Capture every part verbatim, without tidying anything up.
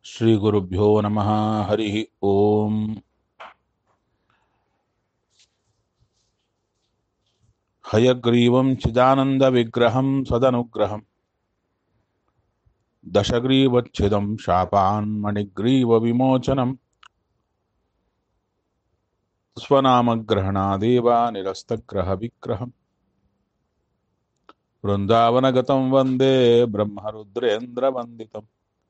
ಶ್ರೀಗುರುಭ್ಯೋ ನಮಃ. ಹರಿ ಓಂ. ಹಯಗ್ರೀವಂ ಚಿದಾನಂದವಿಗ್ರಹಂ ಸದನುಗ್ರಹಂ ದಶಗ್ರೀವಚ್ಛಿದಂ ಶಾಪಾನ್ ಮಣಿಗ್ರೀವವಿಮೋಚನಂ ಸ್ವನಾಮಗ್ರಹಣಾದೇವ ನಿರಸ್ತಗ್ರಹವಿಗ್ರಹಂ ವೃಂದಾವನಗತಂ ವಂದೇ ಬ್ರಹ್ಮರುದ್ರೇಂದ್ರವಂದಿತಂ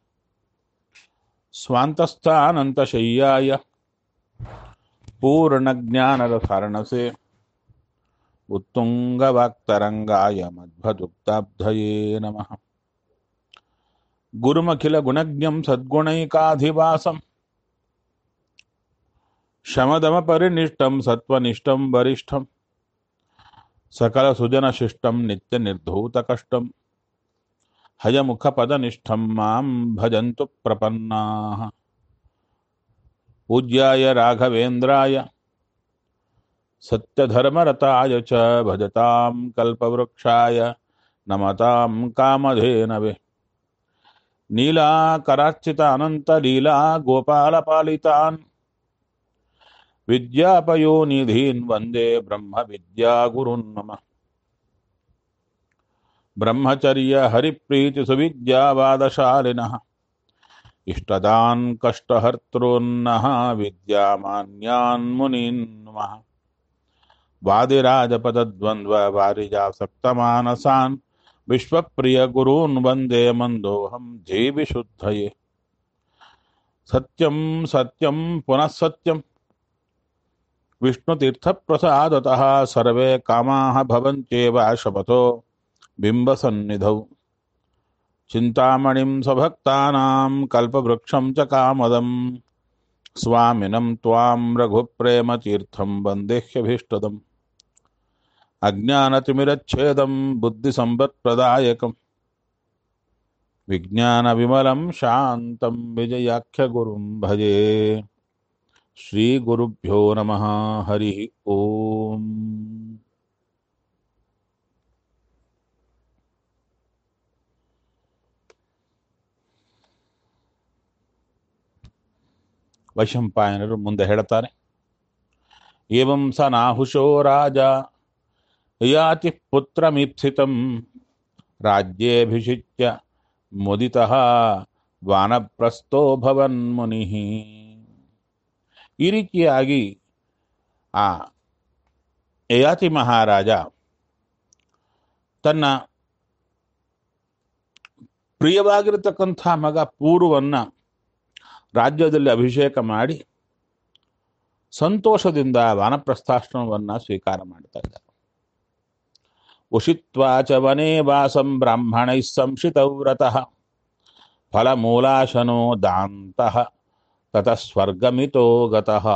ಸ್ವಾಂತಸ್ಥಾನಂತಶಯ್ಯಾಯ ಪೂರ್ಣಜ್ಞಾನರಸಾರಣಸೆ ಉತ್ತುಂಗವಾಕ್ತರಂಗಾಯ ಮಧ್ವದುಕ್ತಾಬ್ಧಯೇ ನಮಃ. ಗುರುಮಖಿಲ ಗುಣಜ್ಞಂ ಸದ್ಗುಣೈಕಾಧಿವಾಸಂ ಶಮದಮ ಪರಿನಿಷ್ಠಂ ಸತ್ವನಿಷ್ಠಂ ವರಿಷ್ಠಂ ಸಕಲ ಸುಜನ ಶಿಷ್ಟಂ ನಿತ್ಯ ನಿರ್ಧೂತ ಕಷ್ಟಂ ಹಯಮುಖ ಪದನಿಷ್ಠಂ ಮಾಂ ಭಜಂತು ಪ್ರಪನ್ನಾಃ. ಪೂಜ್ಯಾಯ ರಾಘವೇಂದ್ರಾಯ ಸತ್ಯಧರ್ಮರತಾಯ ಚ ಭಜತಾಂ ಕಲ್ಪವೃಕ್ಷಾಯ ನಮತಾಂ ಕಾಮಧೇನವೇ. ನೀಲಾಕರಾರ್ಚಿತ ಅನಂತ ಲೀಲಾ ಗೋಪಾಲಪಾಲಿತಾನ್ ವಿದ್ಯಾಪಯೋನಿಧೀನ್ ವಂದೇ ಬ್ರಹ್ಮ ವಿದ್ಯಾ ಗುರುನ್ ಮಮ. ಬ್ರಹ್ಮಚರ್ಯ ಹರಿಪ್ರೀತಿ ಸುವಿದ್ಯಾವಾದಶಾಲಿನಃ ಇಷ್ಟದಾನ್ ಕಷ್ಟಹರ್ತॄನ್ನಃ ವಿದ್ಯಾಮಾನ್ಯಾನ್ ಮುನೀನ್ ನಮಃ. ವಾದಿರಾಜಪದದ್ವಂದ್ವ ವಾರಿಜಾಸಕ್ತಮಾನಸಾನ್ ವಿಶ್ವಪ್ರಿಯ ಗುರೂನ್ ವಂದೇ ಮಂದೋಹಂ ಜೀವಿಶುದ್ಧಯೇ. ಸತ್ಯಂ ಸತ್ಯಂ ಪುನಃ ಸತ್ಯಂ ವಿಷ್ಣುತೀರ್ಥಪ್ರಸಾದತಃ ಸರ್ವೇ ಕಾಮಾಃ ಭವಂತ್ಯೇವ ಶಪಥೋ ಬಿಂಬಸನ್ನಿಧೌ. ಚಿಂತಾಮಣಿಂ ಸ್ವಭಕ್ತಾನಾಂ ಕಲ್ಪವೃಕ್ಷಂ ಚ ಕಾಮದಂ ಸ್ವಾಮಿನಂ ತ್ವಾಂ ರಘುಪ್ರೇಮತೀರ್ಥಂ ವಂದೇಹ್ಯಭೀಷ್ಟದಂ. ಅಜ್ಞಾನತಿಮಿರಚ್ಛೇದಂ ಬುದ್ಧಿಸಂಪತ್ಪ್ರದಾಯಕಂ ವಿಜ್ಞಾನವಿಮಲಂ ಶಾಂತಂ ವಿಜಯಾಖ್ಯಗುರುಂ ಭಜೆ. ಶ್ರೀಗುರುಭ್ಯೋ ನಮಃ. ಹರಿ ಓಂ. ವೈಶಂಪಾಯನರು ಮುಂದೆ ಹೇಳುತ್ತಾರೆ, ಏವಂ ಸ ನಾಹುಷೋ ರಾಜ ಯಾತಿ ಪುತ್ರಮೀಪ್ಸಿತಂ ರಾಜ್ಯೇಭಿಷಿಚ್ಯ ಮುದಿತಃ ವಾನಪ್ರಸ್ಥೋ ಭವನ್ ಮುನಿಃ. ಈ ರೀತಿಯಾಗಿ ಆ ಯಯಾತಿ ಮಹಾರಾಜ ತನ್ನ ಪ್ರಿಯವಾಗಿರತಕ್ಕಂಥ ಮಗ ಪೂರ್ವನ್ನ ರಾಜ್ಯದಲ್ಲಿ ಅಭಿಷೇಕ ಮಾಡಿ ಸಂತೋಷದಿಂದ ವಾನಪ್ರಸ್ಥಾಶ್ರಮವನ್ನು ಸ್ವೀಕಾರ ಮಾಡ್ತಾ ಇದ್ದಾರೆ. ಉಷಿತ್ವಾ ಚ ವನೇ ವಾಸಂ ಬ್ರಾಹ್ಮಣೈಃ ಸಂಶಿತವ್ರತಃ ಫಲಮೂಲಾಶನೋ ದಾಂತಃ ತತಃ ಸ್ವರ್ಗಮಿತೋ ಗತಃ.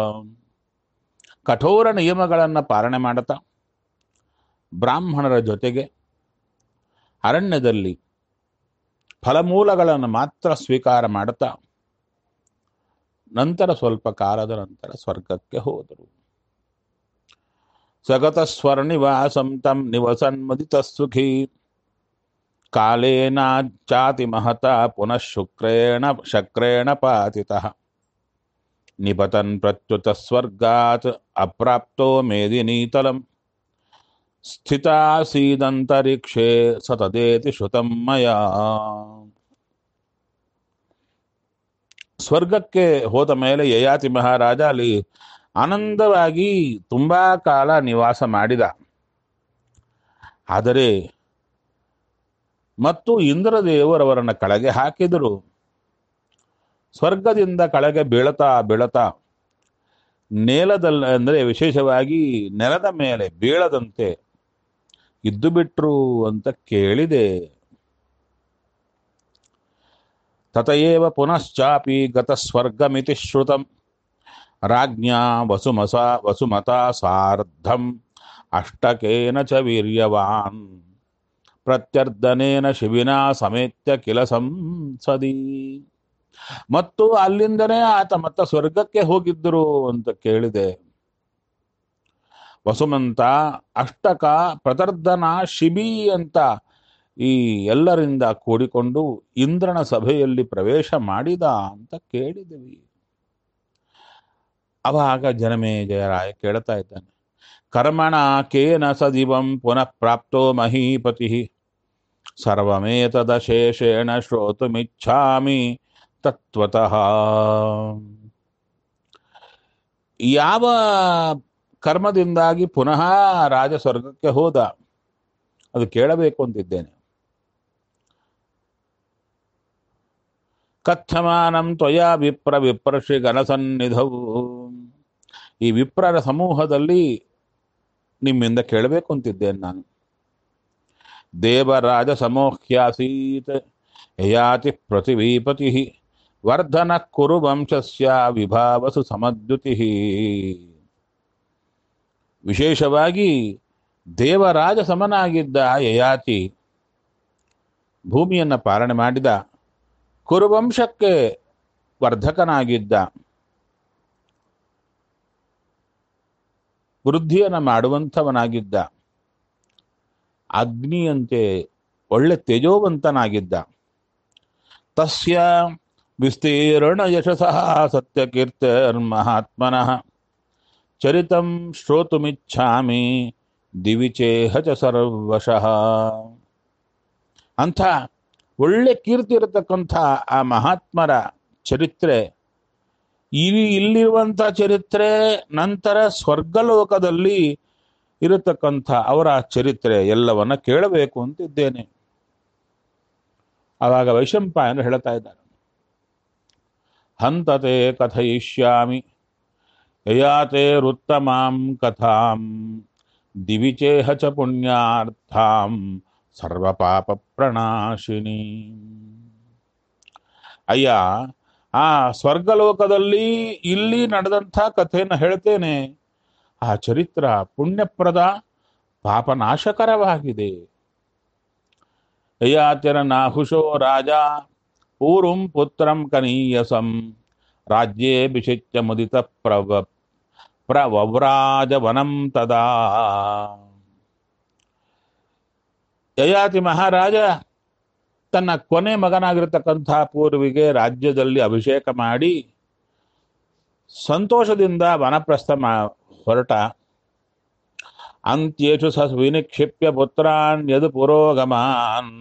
ಕಠೋರ ನಿಯಮಗಳನ್ನು ಪಾಲನೆ ಮಾಡುತ್ತಾ ಬ್ರಾಹ್ಮಣರ ಜೊತೆಗೆ ಅರಣ್ಯದಲ್ಲಿ ಫಲಮೂಲಗಳನ್ನು ಮಾತ್ರ ಸ್ವೀಕಾರ ಮಾಡುತ್ತಾ ನಂತರ ಸ್ವಲ್ಪ ಕಾಲದ ನಂತರ ಸ್ವರ್ಗಕ್ಕೆ ಹೋದರು. ಸಗತ ಸ್ವರ್ಣಿವಾಸಂ ತಂ ನಿವಸನ್ಮುದಿತ ಸುಖಿ ಕಾಲೇನಾಚಾತಿ ಮಹತ ಪುನಃ ಶುಕ್ರೇಣ ಶಕ್ರೇಣ ಪಾತಿತಃ ನಿಪತನ್ ಪ್ರತ್ಯುತ ಸ್ವರ್ಗಾತ್ ಅಪ್ರಾಪ್ತೋ ಮೇದಿನೀತಲಂ ಸ್ಥಿತಾಸೀದಂತರಿಕ್ಷೇ ಸತದೇತಿ ಶ್ರುತಂ ಮಯಾ. ಸ್ವರ್ಗಕ್ಕೆ ಹೋದ ಮೇಲೆ ಯಯಾತಿ ಮಹಾರಾಜ ಅಲ್ಲಿ ಆನಂದವಾಗಿ ತುಂಬಾ ಕಾಲ ನಿವಾಸ ಮಾಡಿದ. ಆದರೆ ಮತ್ತು ಇಂದ್ರದೇವರವರನ್ನ ಕೆಳಗೆ ಹಾಕಿದರು. ಸ್ವರ್ಗದಿಂದ ಕೆಳಗೆ ಬೀಳತಾ ಬೀಳತಾ ನೇಲದಲ್ಲಿ ಅಂದರೆ ವಿಶೇಷವಾಗಿ ನೆಲದ ಮೇಲೆ ಬೀಳದಂತೆ ಇದ್ದು ಬಿಟ್ರು ಅಂತ ಕೇಳಿದೆ. ತತಯೇವ ಪುನಶ್ಚಾಪಿ ಗತ ಸ್ವರ್ಗಮಿತಿ ಶ್ರುತಂ ರಾಜ್ಞಾ ವಸುಮಸ ವಸುಮತಾ ಸಾರ್ಧಂ ಅಷ್ಟಕೇನ ಚ ವೀರ್ಯವಾನ್ ಪ್ರತ್ಯರ್ಧನೇನ ಶಿಬಿನಾ ಸಮೇತ್ಯ ಕಿಲ ಸಂಸದಿ. ಮತ್ತು ಅಲ್ಲಿಂದನೇ ಆತ ಮತ್ತ ಸ್ವರ್ಗಕ್ಕೆ ಹೋಗಿದ್ದರು ಅಂತ ಕೇಳಿದೆ. ವಸುಮಂತ ಅಷ್ಟಕ ಪ್ರತರ್ಧನ ಶಿಬಿ ಅಂತ ಈ ಎಲ್ಲರಿಂದ ಕೂಡಿಕೊಂಡು ಇಂದ್ರನ ಸಭೆಯಲ್ಲಿ ಪ್ರವೇಶ ಮಾಡಿದ ಅಂತ ಕೇಳಿದ್ವಿ. ಅವಾಗ ಜನಮೇಜಯರಾಯ ಕೇಳ್ತಾ ಇದ್ದಾನೆ, ಕರ್ಮಣ ಕೇನ ಸದಿವಂ ಪುನಃ ಪ್ರಾಪ್ತೋ ಮಹೀಪತಿ ಸರ್ವಮೇತದಶೇಷೇಣ ಶ್ರೋತುಮಿಚ್ಛಾಮಿ ತತ್ವತಃ. ಯಾವ ಕರ್ಮದಿಂದಾಗಿ ಪುನಃ ರಾಜ ಸ್ವರ್ಗಕ್ಕೆ ಹೋದ ಅದು ಕೇಳಬೇಕು ಅಂತಿದ್ದೇನೆ. ಕಥಮಾನಂ ತ್ವಯಾ ವಿಪ್ರ ವಿಪ್ರಶ್ರೀ ಗಣಸನ್ನಿಧವು. ಈ ವಿಪ್ರರ ಸಮೂಹದಲ್ಲಿ ನಿಮ್ಮಿಂದ ಕೇಳಬೇಕು ಅಂತಿದ್ದೇನೆ ನಾನು. ದೇವರಾಜ ಸಮೋಹ್ಯಾಸೀತ್ ಯಯಾತಿ ಪೃಥಿವೀಪತಿ ವರ್ಧನ ಕುರು ವಂಶಸ್ಯ ವಿಭಾವಸು ಸಮದ್ಯುತಿ. ವಿಶೇಷವಾಗಿ ದೇವರಾಜ ಸಮನಾಗಿದ್ದ ಯಯಾತಿ ಭೂಮಿಯನ್ನು ಪಾಲನೆ ಮಾಡಿದ, ಕುರುವಂಶಕ್ಕೆ ವರ್ಧಕನಾಗಿದ್ದ, ವೃದ್ಧಿಯನ್ನು ಮಾಡುವಂಥವನಾಗಿದ್ದ, ಅಗ್ನಿಯಂತೆ ಒಳ್ಳೆ ತೇಜೋವಂತನಾಗಿದ್ದ. ತಸ್ಯ ವಿಸ್ತೀರ್ಣ ಯಶಸಃ ಸತ್ಯಕೀರ್ತಿರ್ಮಹಾತ್ಮನಃ ಚರಿತಂ ಶ್ರೋತುಮಿಚ್ಛಾಮಿ ದಿವಿಚೇಹ ಚ ಸರ್ವಶಃ. ಅಂಥ ಒಳ್ಳೆ ಕೀರ್ತಿ ಇರತಕ್ಕಂಥ ಆ ಮಹಾತ್ಮರ ಚರಿತ್ರೆ, ಇಲ್ಲಿ ಇಲ್ಲಿರುವಂಥ ಚರಿತ್ರೆ, ನಂತರ ಸ್ವರ್ಗಲೋಕದಲ್ಲಿ ಇರತಕ್ಕಂಥ ಅವರ ಚರಿತ್ರೆ ಎಲ್ಲವನ್ನ ಕೇಳಬೇಕು ಅಂತಿದ್ದೇನೆ. ಆವಾಗ ವೈಶಂಪಾಯನರು ಹೇಳ್ತಾ ಇದ್ದಾರೆ, ಹಂತತೆ ಕಥಯಿಷ್ಯಾಮಿ ಯಯಾತೆ ರುತ್ತಮಾಂ ಕಥಾಂ ದಿವಿಚೇಹ ಚ ಪುಣ್ಯಾರ್ಥಾಂ ಸರ್ವಪಾಪ ಪ್ರಣಾಶಿನಿ. ಅಯ್ಯ, ಆ ಸ್ವರ್ಗಲೋಕದಲ್ಲಿ ಇಲ್ಲಿ ನಡೆದಂಥ ಕಥೆಯನ್ನು ಹೇಳ್ತೇನೆ. ಆ ಚರಿತ್ರ ಪುಣ್ಯಪ್ರದ, ಪಾಪನಾಶಕರವಾಗಿದೆ. ಯಯಾತಿರ ನಾಹುಷೋ ರಾಜ ಪೂರ್ವಂ ಪುತ್ರಂ ಕನೀಯಸಂ ರಾಜ್ಯೇ ವಿಶಿಚ್ಯ ಮುದಿತ ಪ್ರವ ಪ್ರವ್ರಾಜ ವನಂ ತದಾ. ಯಯಾತಿ ಮಹಾರಾಜ ತನ್ನ ಕೊನೆ ಮಗನಾಗಿರತಕ್ಕಂಥ ಪೂರ್ವಿಗೆ ರಾಜ್ಯದಲ್ಲಿ ಅಭಿಷೇಕ ಮಾಡಿ ಸಂತೋಷದಿಂದ ವನಪ್ರಸ್ಥ ಹೊರಟ. ಅಂತ್ಯೇಷು ಸ ವಿನಿಕ್ಷಿಪ್ಯ ಪುತ್ರಾನ್ ಯದು ಪುರೋಗಮಾನ್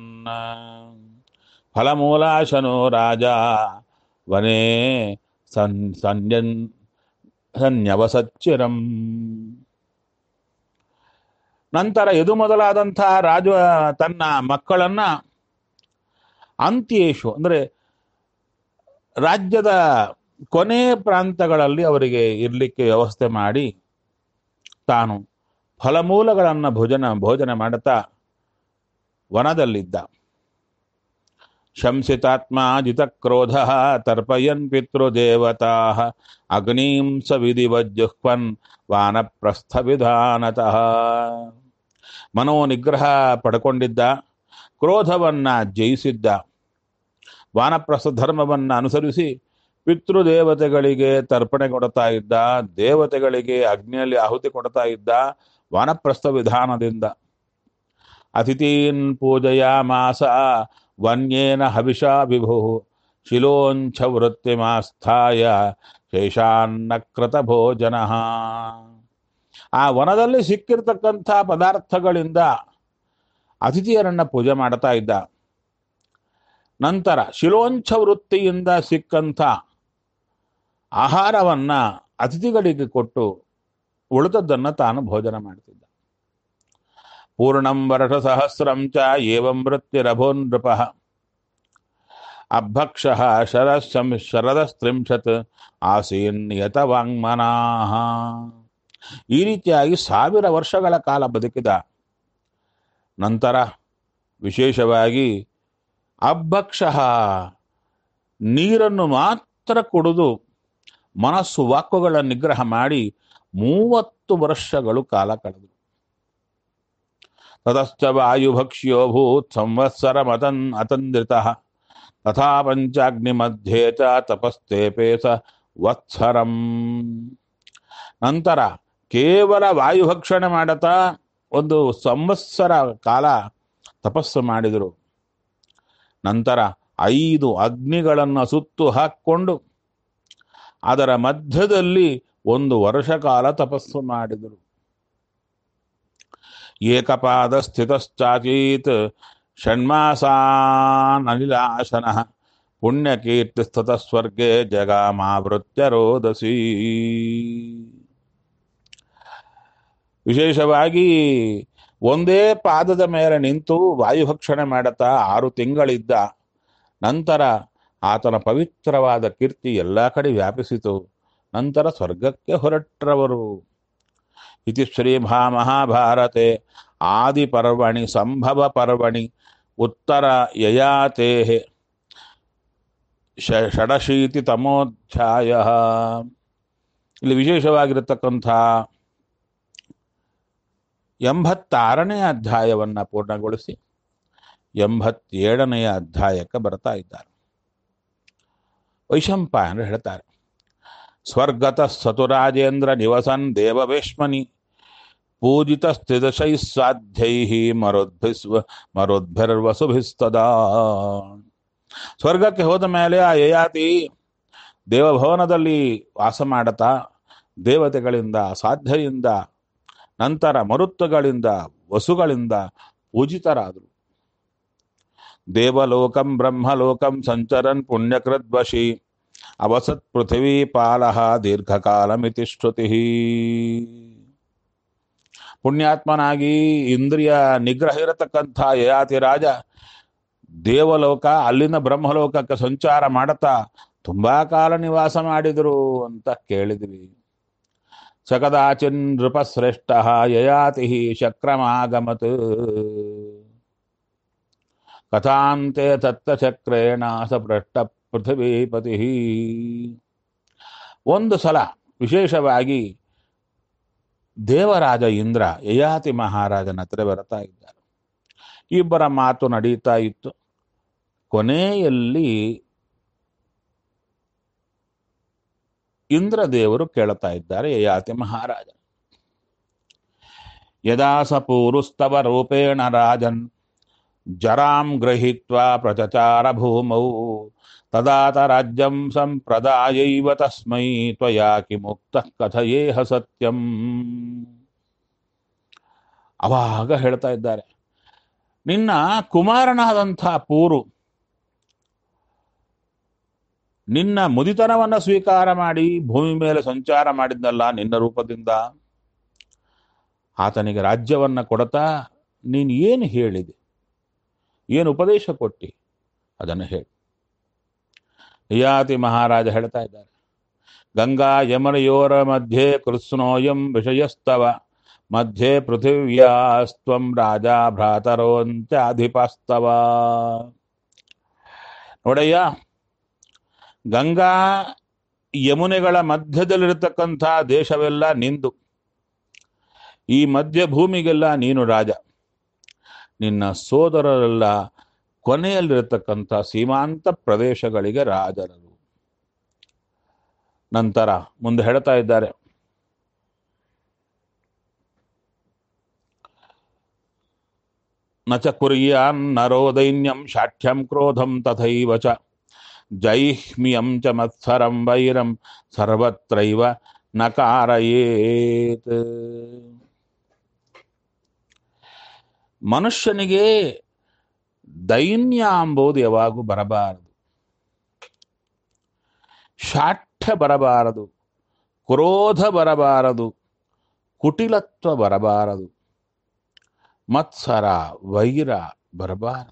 ಫಲಮೂಲಾಶನೋ ರಾಜ ವನೇ ಸನ್ ಸನ್ಯನ್ ಸನ್ಯವಸಚ್ಚಿರಂ. ನಂತರ ಯದು ಮೊದಲಾದಂಥ ರಾಜ ತನ್ನ ಮಕ್ಕಳನ್ನ ಅಂತ್ಯೇಶು ಅಂದರೆ ರಾಜ್ಯದ ಕೊನೆ ಪ್ರಾಂತಗಳಲ್ಲಿ ಅವರಿಗೆ ಇರಲಿಕ್ಕೆ ವ್ಯವಸ್ಥೆ ಮಾಡಿ ತಾನು ಫಲಮೂಲಗಳನ್ನು ಭೋಜನ ಭೋಜನ ಮಾಡುತ್ತಾ ವನದಲ್ಲಿದ್ದ. ಶಂಸಿತಾತ್ಮ ಜಿತಕ್ರೋಧ ತರ್ಪಯನ್ ಪಿತೃದೇವತಾ ಅಗ್ನಿಂ ಸ ವಿಧಿವಜ್ಜುಹ್ವನ್ ವಾನಪ್ರಸ್ಥ ವಿಧಾನತಃ. ಮನೋನಿಗ್ರಹ ಪಡ್ಕೊಂಡಿದ್ದ, ಕ್ರೋಧವನ್ನ ಜಯಿಸಿದ್ದ, ವಾನಪ್ರಸ್ಥ ಧರ್ಮವನ್ನು ಅನುಸರಿಸಿ ಪಿತೃದೇವತೆಗಳಿಗೆ ತರ್ಪಣೆ ಕೊಡ್ತಾ ಇದ್ದ, ದೇವತೆಗಳಿಗೆ ಅಗ್ನಿಯಲ್ಲಿ ಆಹುತಿ ಕೊಡ್ತಾ ಇದ್ದ ವಾನಪ್ರಸ್ಥ ವಿಧಾನದಿಂದ. ಅತಿಥೀನ್ ಪೂಜಯಾಮಾಸ ವನ್ಯೇನ ಹವಿಷಾ ವಿಭು ಶಿಲೋಂಛ ವೃತ್ತಿಮಾಸ್ಥಾಯ ಶೇಷಾನ್ನಕೃತ ಭೋಜನ. ಆ ವನದಲ್ಲಿ ಸಿಕ್ಕಿರ್ತಕ್ಕಂಥ ಪದಾರ್ಥಗಳಿಂದ ಅತಿಥಿಯರನ್ನ ಪೂಜೆ ಮಾಡ್ತಾ ಇದ್ದ. ನಂತರ ಶಿಲೋಂಛ ವೃತ್ತಿಯಿಂದ ಸಿಕ್ಕಂಥ ಆಹಾರವನ್ನ ಅತಿಥಿಗಳಿಗೆ ಕೊಟ್ಟು ಉಳಿದದ್ದನ್ನು ತಾನು ಭೋಜನ ಮಾಡ್ತಿದ್ದ. ಪೂರ್ಣಂ ವರ್ಷ ಸಹಸ್ರಂ ಚ ಏವಂ ವೃತ್ತಿರಭೋ ನೃಪಃ ಅಭಕ್ಷಃ ಶರಶಂ ಶರದಸ್ತ್ರಿಂಶತ್ ಆಸೀನ್ ಯತ ವಾಂಗ್ಮನಾಃ. ಈ ರೀತಿಯಾಗಿ ಸಾವಿರ ವರ್ಷಗಳ ಕಾಲ ಬದುಕಿದ ನಂತರ ವಿಶೇಷವಾಗಿ ಅಭಕ್ಷಃ ನೀರನ್ನು ಮಾತ್ರ ಕುಡಿದು ಮನಸ್ಸು ವಾಕ್ಕುಗಳ ನಿಗ್ರಹ ಮಾಡಿ ಮೂವತ್ತು ವರ್ಷಗಳು ಕಾಲ ಕಳೆದು. ತತಶ್ಚ ವಾಯುಭಕ್ಷ್ಯೋ ಭೂತ್ ಸಂವತ್ಸರ ಮತನ್ ಅತಂದ್ರಿತಃ ತಥಾ ಪಂಚಾಗ್ನಿ ಮಧ್ಯೆ ಚ ತಪಸ್ತೇಪೇಸ ವತ್ಸರಂ. ನಂತರ ಕೇವಲ ವಾಯುಭಕ್ಷಣೆ ಮಾಡುತ್ತಾ ಒಂದು ಸಂವತ್ಸರ ಕಾಲ ತಪಸ್ಸು ಮಾಡಿದರು. ನಂತರ ಐದು ಅಗ್ನಿಗಳನ್ನು ಸುತ್ತು ಹಾಕ್ಕೊಂಡು ಅದರ ಮಧ್ಯದಲ್ಲಿ ಒಂದು ವರ್ಷ ಕಾಲ ತಪಸ್ಸು ಮಾಡಿದರು. ಏಕಪಾದ ಸ್ಥಿತಶ್ಚಾಚೀತ್ ಷಣ್ಮಾಸಾನನಿಲಾಶನ ಪುಣ್ಯಕೀರ್ತಿ ಸ್ಥಿತ ಸ್ವರ್ಗೆ ಜಗಾಮಾವೃತ್ಯ ರೋದಸಿ. ವಿಶೇಷವಾಗಿ ಒಂದೇ ಪಾದದ ಮೇಲೆ ನಿಂತು ವಾಯುಭಕ್ಷಣೆ ಮಾಡುತ್ತಾ ಆರು ತಿಂಗಳಿದ್ದ ನಂತರ ಆತನ ಪವಿತ್ರವಾದ ಕೀರ್ತಿ ಎಲ್ಲ ಕಡೆ ವ್ಯಾಪಿಸಿತು. ನಂತರ ಸ್ವರ್ಗಕ್ಕೆ ಹೊರಟ್ರವರು. ಇತಿ ಶ್ರೀ ಮಹಾಭಾರತೆ ಆದಿ ಪರ್ವಣಿ ಸಂಭವ ಪರ್ವಣಿ ಉತ್ತರ ಯಯಾತೆ ಷಡಶೀತಿ ತಮೋಧ್ಯಾಯ. ಇಲ್ಲಿ ವಿಶೇಷವಾಗಿರತಕ್ಕಂಥ ಎಂಬತ್ತಾರನೆಯ ಅಧ್ಯಾಯವನ್ನು ಪೂರ್ಣಗೊಳಿಸಿ ಎಂಬತ್ತೇಳನೆಯ ಅಧ್ಯಾಯಕ್ಕೆ ಬರ್ತಾ ಇದ್ದಾರೆ. ವೈಶಂಪಾಯನರು ಹೇಳ್ತಾರೆ, ಸ್ವರ್ಗತ ಸತುರಾಜೇಂದ್ರ ನಿವಸನ್ ದೇವವೇಶ್ಮನಿ ಪೂಜಿತ ಸ್ಥಿತಶೈ ಸಾಧ್ಯೈ ಮರೋದ್ಭಿಸ್ವ ಮರೋದ್ಭಿರ್ವಸುಭಿಸ್ತದಾ. ಸ್ವರ್ಗಕ್ಕೆ ಹೋದ ಮೇಲೆ ಆ ಯಯಾತಿ ದೇವಭವನದಲ್ಲಿ ವಾಸ ಮಾಡತಾ ದೇವತೆಗಳಿಂದ ಸಾಧ್ಯರಿಂದ ನಂತರ ಮರುತ್ತುಗಳಿಂದ ವಸುಗಳಿಂದ ಪೂಜಿತರಾದರು. ದೇವಲೋಕಂ ಬ್ರಹ್ಮಲೋಕಂ ಸಂಚರನ್ ಪುಣ್ಯಕೃದ್ವಶಿ ಅವಸತ್ ಪೃಥಿವೀ ಪಾಲಃ ದೀರ್ಘಕಾಲಮಿತಿ ಶ್ರುತಿ. ಪುಣ್ಯಾತ್ಮನಾಗಿ ಇಂದ್ರಿಯ ನಿಗ್ರಹ ಇರತಕ್ಕಂಥ ಯಯಾತಿ ರಾಜ ದೇವಲೋಕ ಅಲ್ಲಿನ ಬ್ರಹ್ಮಲೋಕಕ್ಕೆ ಸಂಚಾರ ಮಾಡುತ್ತಾ ತುಂಬಾ ಕಾಲ ನಿವಾಸ ಮಾಡಿದರು ಅಂತ ಕೇಳಿದ್ವಿ. ಸಕದಾಚಿನ್ ನೃಪಶ್ರೇಷ್ಠ ಯಯಾತಿ ಶಕ್ರಮಾಗಮತ್ ಕಥಾಂತೆ ತತ್ತಚಕ್ರೇಣ ಸಪೃಷ್ಟ ಪೃಥಿವೀಪತಿ. ಒಂದು ಸಲ ವಿಶೇಷವಾಗಿ ದೇವರಾಜ ಇಂದ್ರ ಯಯಾತಿ ಮಹಾರಾಜನ ಹತ್ರ ಬರ್ತಾ ಇದ್ದಾರೆ. ಇಬ್ಬರ ಮಾತು ನಡೀತಾ ಇತ್ತು. ಕೊನೆಯಲ್ಲಿ ಇಂದ್ರದೇವರು ಕೇಳ್ತಾ ಇದ್ದಾರೆ ಯಯಾತಿ ಮಹಾರಾಜ, ಯದಾ ಸ ಪೂರುಸ್ತವ ರೂಪೇಣ ರಾಜನ್ ಜರಾಂ ಗೃಹೀತ್ವಾ ಪ್ರಚಚಾರ ಭೂಮೌ ತದಾತ ರಾಜ್ಯಂ ಸಂಪ್ರದಾಯೈವ ತಸ್ಮೈ ತ್ವಯಾ ಕಿಮುಕ್ತಃ ಕಥಯೇಹ ಸತ್ಯಂ. ಅವಾಗ ಹೇಳ್ತಾ ಇದ್ದಾರೆ, ನಿನ್ನ ಕುಮಾರನಾದಂಥ ಪೂರು ನಿನ್ನ ಮುದಿತನವನ್ನು ಸ್ವೀಕಾರ ಮಾಡಿ ಭೂಮಿ ಮೇಲೆ ಸಂಚಾರ ಮಾಡಿದ್ನಲ್ಲ ನಿನ್ನ ರೂಪದಿಂದ, ಆತನಿಗೆ ರಾಜ್ಯವನ್ನ ಕೊಡತಾ ನೀನು ಏನು ಹೇಳಿದೆ, ಏನು ಉಪದೇಶ ಕೊಟ್ಟಿ ಅದನ್ನು ಹೇಳಿ. ಯಯಾತಿ ಮಹಾರಾಜ ಹೇಳ್ತಾ ಇದ್ದಾರೆ, ಗಂಗಾ ಯಮನಯೋರ ಮಧ್ಯೆ ಕೃತ್ಸ್ನೋಯಂ ವಿಷಯಸ್ತವ ಮಧ್ಯೆ ಪೃಥಿವ್ಯಾಸ್ತ್ವಂ ರಾಜ ಭ್ರಾತರೋಂತ್ಯಾಧಿಪಸ್ತವ. ನೋಡಯ್ಯ, ಗಂಗಾ ಯಮುನೆಗಳ ಮಧ್ಯದಲ್ಲಿರತಕ್ಕಂಥ ದೇಶವೆಲ್ಲ ನಿಂದು, ಈ ಮಧ್ಯ ಭೂಮಿಗೆಲ್ಲ ನೀನು ರಾಜ, ನಿನ್ನ ಸೋದರರೆಲ್ಲ ಕೊನೆಯಲ್ಲಿರತಕ್ಕಂಥ ಸೀಮಾಂತ ಪ್ರದೇಶಗಳಿಗೆ ರಾಜರರು. ನಂತರ ಮುಂದೆ ಹೇಳ್ತಾ ಇದ್ದಾರೆ, ನಚ ಕುರ್ಯಾನ್ ನರೋ ದೈನ್ಯಂ ಶಾಠ್ಯಂ ಕ್ರೋಧಂ ತಥೈವ ಚ ಜೈಹ್ಮಿಯಂ ಚ ಮತ್ಸರಂ ವೈರಂ ಸರ್ವತ್ರೈವ ನಕಾರಯೇತ್. ಮನುಷ್ಯನಿಗೆ ದೈನ್ಯ ಎಂಬುದು ಯಾವಾಗೂ ಬರಬಾರದು, ಶಾಠ್ಯ ಬರಬಾರದು, ಕ್ರೋಧ ಬರಬಾರದು, ಕುಟಿಲತ್ವ ಬರಬಾರದು, ಮತ್ಸರ ವೈರ ಬರಬಾರದು.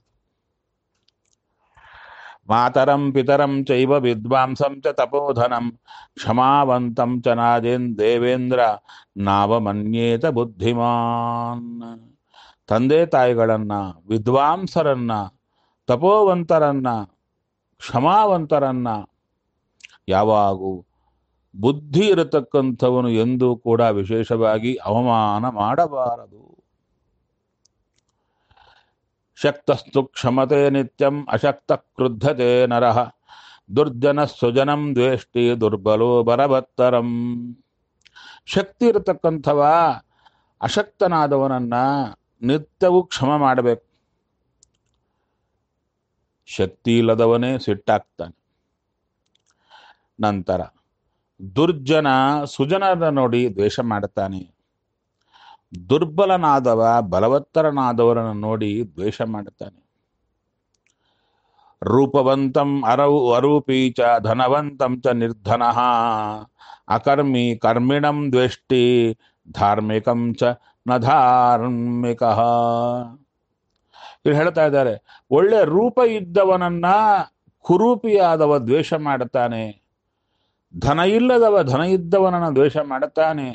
ಮಾತರಂ ಪಿತರಂ ಚೈವ ವಿದ್ವಾಂಸಂ ಚ ತಪೋಧನಂ ಕ್ಷಮಾವಂತಂ ಚ ನಾಜೇನ್ ದೇವೇಂದ್ರ ನಾವಮನ್ಯೇತ ಬುದ್ಧಿಮಾನ್. ತಂದೆ ತಾಯಿಗಳನ್ನ, ವಿದ್ವಾಂಸರನ್ನ, ತಪೋವಂತರನ್ನ, ಕ್ಷಮಾವಂತರನ್ನ ಯಾವಾಗೂ ಬುದ್ಧಿ ಇರತಕ್ಕಂಥವನು ಎಂದೂ ಕೂಡ ವಿಶೇಷವಾಗಿ ಅವಮಾನ ಮಾಡಬಾರದು. ಶಕ್ತಸ್ತು ಕ್ಷಮತೆ ನಿತ್ಯಂ ಅಶಕ್ತ ಕ್ರುದ್ಧತೆ ನರಃ ದುರ್ಜನ ಸುಜನಂ ದ್ವೇಷ್ಟಿ ದುರ್ಬಲೋ ಬರಬತ್ತರಂ. ಶಕ್ತಿ ಇರತಕ್ಕಂಥವ ಅಶಕ್ತನಾದವನನ್ನ ನಿತ್ಯವೂ ಕ್ಷಮ ಮಾಡಬೇಕು. ಶಕ್ತಿ ಇಲ್ಲದವನೇ ಸಿಟ್ಟಾಗ್ತಾನೆ. ನಂತರ ದುರ್ಜನ ಸುಜನರ ನೋಡಿ ದ್ವೇಷ ಮಾಡ್ತಾನೆ. ದುರ್ಬಲನಾದವ ಬಲವತ್ತರನಾದವರನ್ನು ನೋಡಿ ದ್ವೇಷ ಮಾಡ್ತಾನೆ. ರೂಪವಂತಂ ಅರೌ ಅರೂಪೀ ಚ ಧನವಂತಂ ಚ ನಿರ್ಧನಃ ಅಕರ್ಮಿ ಕರ್ಮಿಣಂ ದ್ವೇಷ್ಟಿ ಧಾರ್ಮಿಕಂ ಚ ನ ಧಾರ್ಮಿಕಃ. ಇಲ್ಲಿ ಹೇಳ್ತಾ ಇದ್ದಾರೆ, ಒಳ್ಳೆ ರೂಪ ಇದ್ದವನನ್ನ ಕುರೂಪಿಯಾದವ ದ್ವೇಷ ಮಾಡುತ್ತಾನೆ, ಧನ ಇಲ್ಲದವ ಧನ ಇದ್ದವನನ್ನ ದ್ವೇಷ ಮಾಡುತ್ತಾನೆ,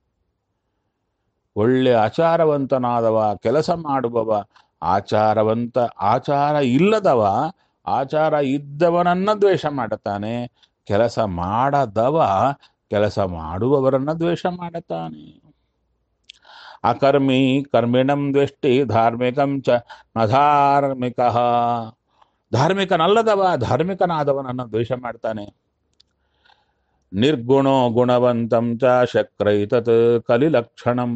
ಒಳ್ಳೆ ಆಚಾರವಂತನಾದವ ಕೆಲಸ ಮಾಡುವವ ಆಚಾರವಂತ ಆಚಾರ ಇಲ್ಲದವ ಆಚಾರ ಇದ್ದವನನ್ನ ದ್ವೇಷ ಮಾಡುತ್ತಾನೆ, ಕೆಲಸ ಮಾಡದವ ಕೆಲಸ ಮಾಡುವವರನ್ನ ದ್ವೇಷ ಮಾಡುತ್ತಾನೆ. ಅಕರ್ಮಿ ಕರ್ಮಿಣಂ ದ್ವೇಷ್ಟಿ ಧಾರ್ಮಿಕಂ ಚ ಅಧಾರ್ಮಿಕಃ. ಧಾರ್ಮಿಕನಲ್ಲದವ ಧಾರ್ಮಿಕನಾದವನನ್ನ ದ್ವೇಷ ಮಾಡ್ತಾನೆ. ನಿರ್ಗುಣೋ ಗುಣವಂತಂ ಚ ಶಕ್ರೈತತ್ ಕಲಿಲಕ್ಷಣಂ.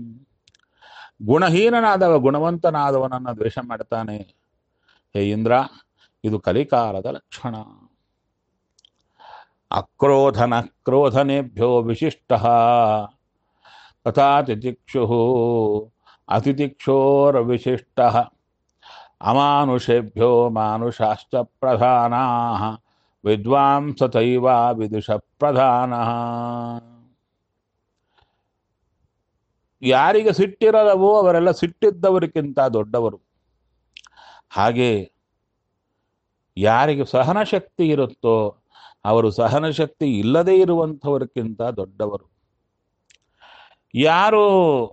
ಗುಣಹೀನನಾದವ ಗುಣವಂತನಾದವನನ್ನ ದ್ವೇಷ ಮಾಡ್ತಾನೆ. ಹೇ ಇಂದ್ರ, ಇದು ಕಲಿಕಾಲದ ಲಕ್ಷಣ. ಅಕ್ರೋಧನ ಕ್ರೋಧನೇಭ್ಯೋ ವಿಶಿಷ್ಟ ತಥಾ ತಿತಿಕ್ಷು ಅತಿತಿಕ್ಷೋರ್ ವಿಶಿಷ್ಟ ಅಮಾನುಷೇಭ್ಯೋ ಮಾನುಷಾಶ್ಚ ಪ್ರಧಾನಾ ವಿದ್ವಾಂಸ ತೈವ ವಿದುಷ ಪ್ರಧಾನ. ಯಾರಿಗೆ ಸಿಟ್ಟಿರದವೋ ಅವರೆಲ್ಲ ಸಿಟ್ಟಿದ್ದವರಿಗಿಂತ ದೊಡ್ಡವರು. ಹಾಗೆ ಯಾರಿಗೆ ಸಹನ ಶಕ್ತಿ ಇರುತ್ತೋ ಅವರು ಸಹನ ಶಕ್ತಿ ಇಲ್ಲದೇ ಇರುವಂಥವರಿಗಿಂತ ದೊಡ್ಡವರು. ಯಾರು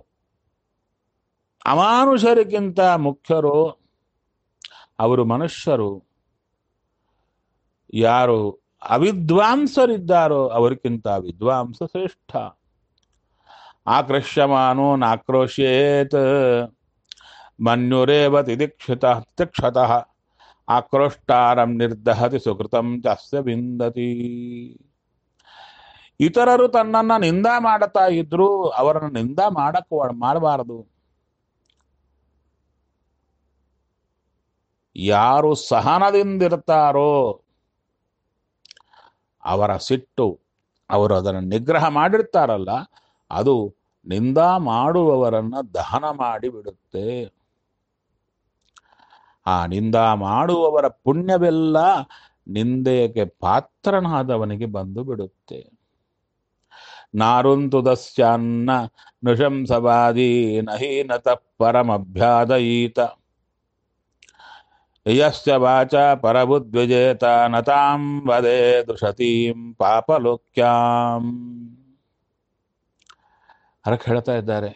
ಅಮಾನುಷರಿಗಿಂತ ಮುಖ್ಯರೋ ಅವರು ಮನುಷ್ಯರು. ಯಾರು ಅವಿದ್ವಾಂಸರಿದ್ದಾರೋ ಅವರಿಗಿಂತ ವಿದ್ವಾಂಸ ಶ್ರೇಷ್ಠ. ಆಕ್ರಶ್ಯಮಾನೋ ನಾಕ್ರೋಶ್ಯೇತ್ ಮನ್ಯುರೇವ ತಿದಿಕ್ಷಿತ ತಿಕ್ಷತಃ ಆಕ್ರೋಷ್ಟಾರಂ ನಿರ್ದಹತಿ ಸುಕೃತಂ ಚಾಸ್ಯ ವಿಂದತಿ. ಇತರರು ತನ್ನನ್ನ ನಿಂದ ಮಾಡುತ್ತಾ ಇದ್ರು ಅವರನ್ನು ನಿಂದ ಮಾಡಕ್ ಮಾಡಬಾರದು. ಯಾರು ಸಹನದಿಂದಿರ್ತಾರೋ ಅವರ ಸಿಟ್ಟು, ಅವರು ಅದನ್ನು ನಿಗ್ರಹ ಮಾಡಿರ್ತಾರಲ್ಲ, ಅದು ನಿಂದ ಮಾಡುವವರನ್ನ ದಹನ ಮಾಡಿ ಬಿಡುತ್ತೆ. ಆ ನಿಂದ ಮಾಡುವವರ ಪುಣ್ಯವೆಲ್ಲ ನಿಂದೆಗೆ ಪಾತ್ರನಾದವನಿಗೆ ಬಂದು ಬಿಡುತ್ತೆ. ನಾರುಂತುದಸ್ಯಾನ್ನ ನೃಶಂಸವಾದಿ ನಹೀನತ ಪರಮಭ್ಯಾದಯೀತ ಯಸ್ಯ ವಾಚ ಪರಬುದ್ವಿಜೇತ ನತಾಂ ವದೇ ದುಷತೀಂ ಪಾಪಲೋಕ್ಯಾಂ. ಹರಕ್ ಹೇಳ್ತಾ ಇದ್ದಾರೆ,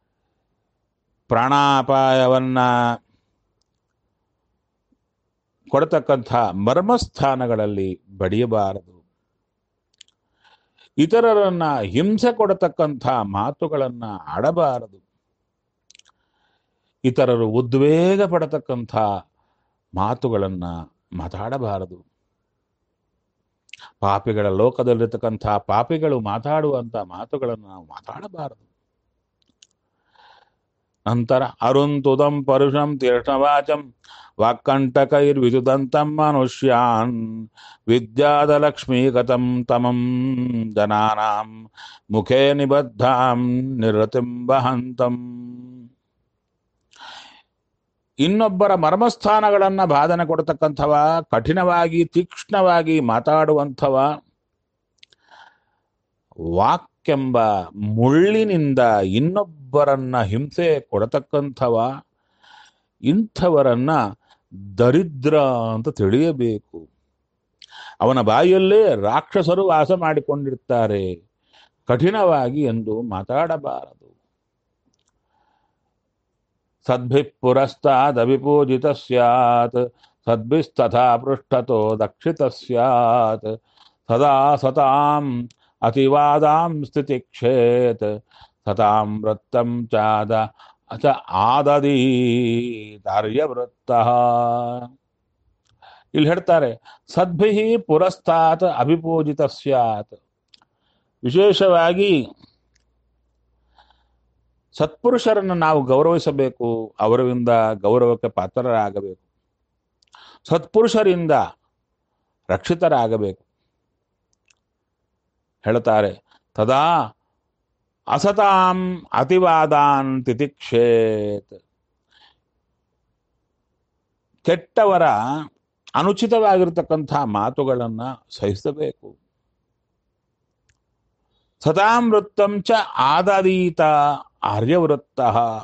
ಪ್ರಾಣಾಪಾಯವನ್ನ ಕೊಡತಕ್ಕಂಥ ಮರ್ಮಸ್ಥಾನಗಳಲ್ಲಿ ಬಡಿಯಬಾರದು. ಇತರರನ್ನ ಹಿಂಸೆ ಕೊಡತಕ್ಕಂಥ ಮಾತುಗಳನ್ನ ಆಡಬಾರದು. ಇತರರು ಉದ್ವೇಗ ಪಡತಕ್ಕಂಥ ಮಾತುಗಳನ್ನ ಮಾತಾಡಬಾರದು. ಪಾಪಿಗಳ ಲೋಕದಲ್ಲಿರ್ತಕ್ಕಂಥ ಪಾಪಿಗಳು ಮಾತಾಡುವಂಥ ಮಾತುಗಳನ್ನು ನಾವು ಮಾತಾಡಬಾರದು. ನಂತರ ಅರುಂತುದಂ ಪರುಷಂ ತೀರ್ಣವಾಚಂ ವಾಕ್ಕಂಟಕೈರ್ವಿದುದಂತಂ ಮನುಷ್ಯಾನ್ ವಿದ್ಯಾದ ಲಕ್ಷ್ಮೀಗತಂ ತಮಂ ಜನಾನಾಂ ಮುಖೇ ನಿಬದ್ಧಾಂ ನಿರತಿಂ ವಹಂತಂ. ಇನ್ನೊಬ್ಬರ ಮರ್ಮಸ್ಥಾನಗಳನ್ನ ಬಾಧನೆ ಕೊಡತಕ್ಕಂಥವ, ಕಠಿಣವಾಗಿ ತೀಕ್ಷ್ಣವಾಗಿ ಮಾತಾಡುವಂಥವ, ವಾಕ್ಕೆಂಬ ಮುಳ್ಳಿನಿಂದ ಇನ್ನೊಬ್ಬರನ್ನ ಹಿಂಸೆ ಕೊಡತಕ್ಕಂಥವ, ಇಂಥವರನ್ನ ದರಿದ್ರ ಅಂತ ತಿಳಿಯಬೇಕು. ಅವನ ಬಾಯಲ್ಲೇ ರಾಕ್ಷಸರು ವಾಸ ಮಾಡಿಕೊಂಡಿರ್ತಾರೆ. ಕಠಿಣವಾಗಿ ಎಂದು ಮಾತಾಡಬಾರದು. ಸದ್ಭಿ ಪುರಸ್ತಾದವಿಪೂಜಿತ ಸ್ಯಾತ್ ಸದ್ಭಿಸ್ತಥಾ ಪೃಷ್ಠತೋ ದಕ್ಷಿತ ಸ್ಯಾತ್ ಸದಾ ಸತಾಂ ಅತಿವಾದಾಂ ಸ್ಥಿತಿಕ್ಷೇತ್ ಸತಾಂ ವೃತ್ತಂ ಚಾದ ಅಚ ಆದದಿ ದಾರ್ಯವೃತ್ತಃ. ಇಲ್ಲಿ ಹೇಳ್ತಾರೆ, ಸದ್ಭಿ ಪುರಸ್ತಾತ್ ಅಭಿಪೂಜಿತ ಸ್ಯಾತ್. ವಿಶೇಷವಾಗಿ ಸತ್ಪುರುಷರನ್ನು ನಾವು ಗೌರವಿಸಬೇಕು, ಅವರಿಂದ ಗೌರವಕ್ಕೆ ಪಾತ್ರರಾಗಬೇಕು. ಸತ್ಪುರುಷರಿಂದ ರಕ್ಷಿತರಾಗಬೇಕು. ಹೇಳ್ತಾರೆ, ತದಾ ಅಸತಾಂ ಅತಿವಾದಾನ್ ತಿತಿಕ್ಷೇತ್. ಕೆಟ್ಟವರ ಅನುಚಿತವಾಗಿರ್ತಕ್ಕಂಥ ಮಾತುಗಳನ್ನು ಸಹಿಸಬೇಕು. ಸತಾಂ ವೃತ್ತಂ ಚ ಆದದೀತ ಆರ್ಯವೃತ್ತ.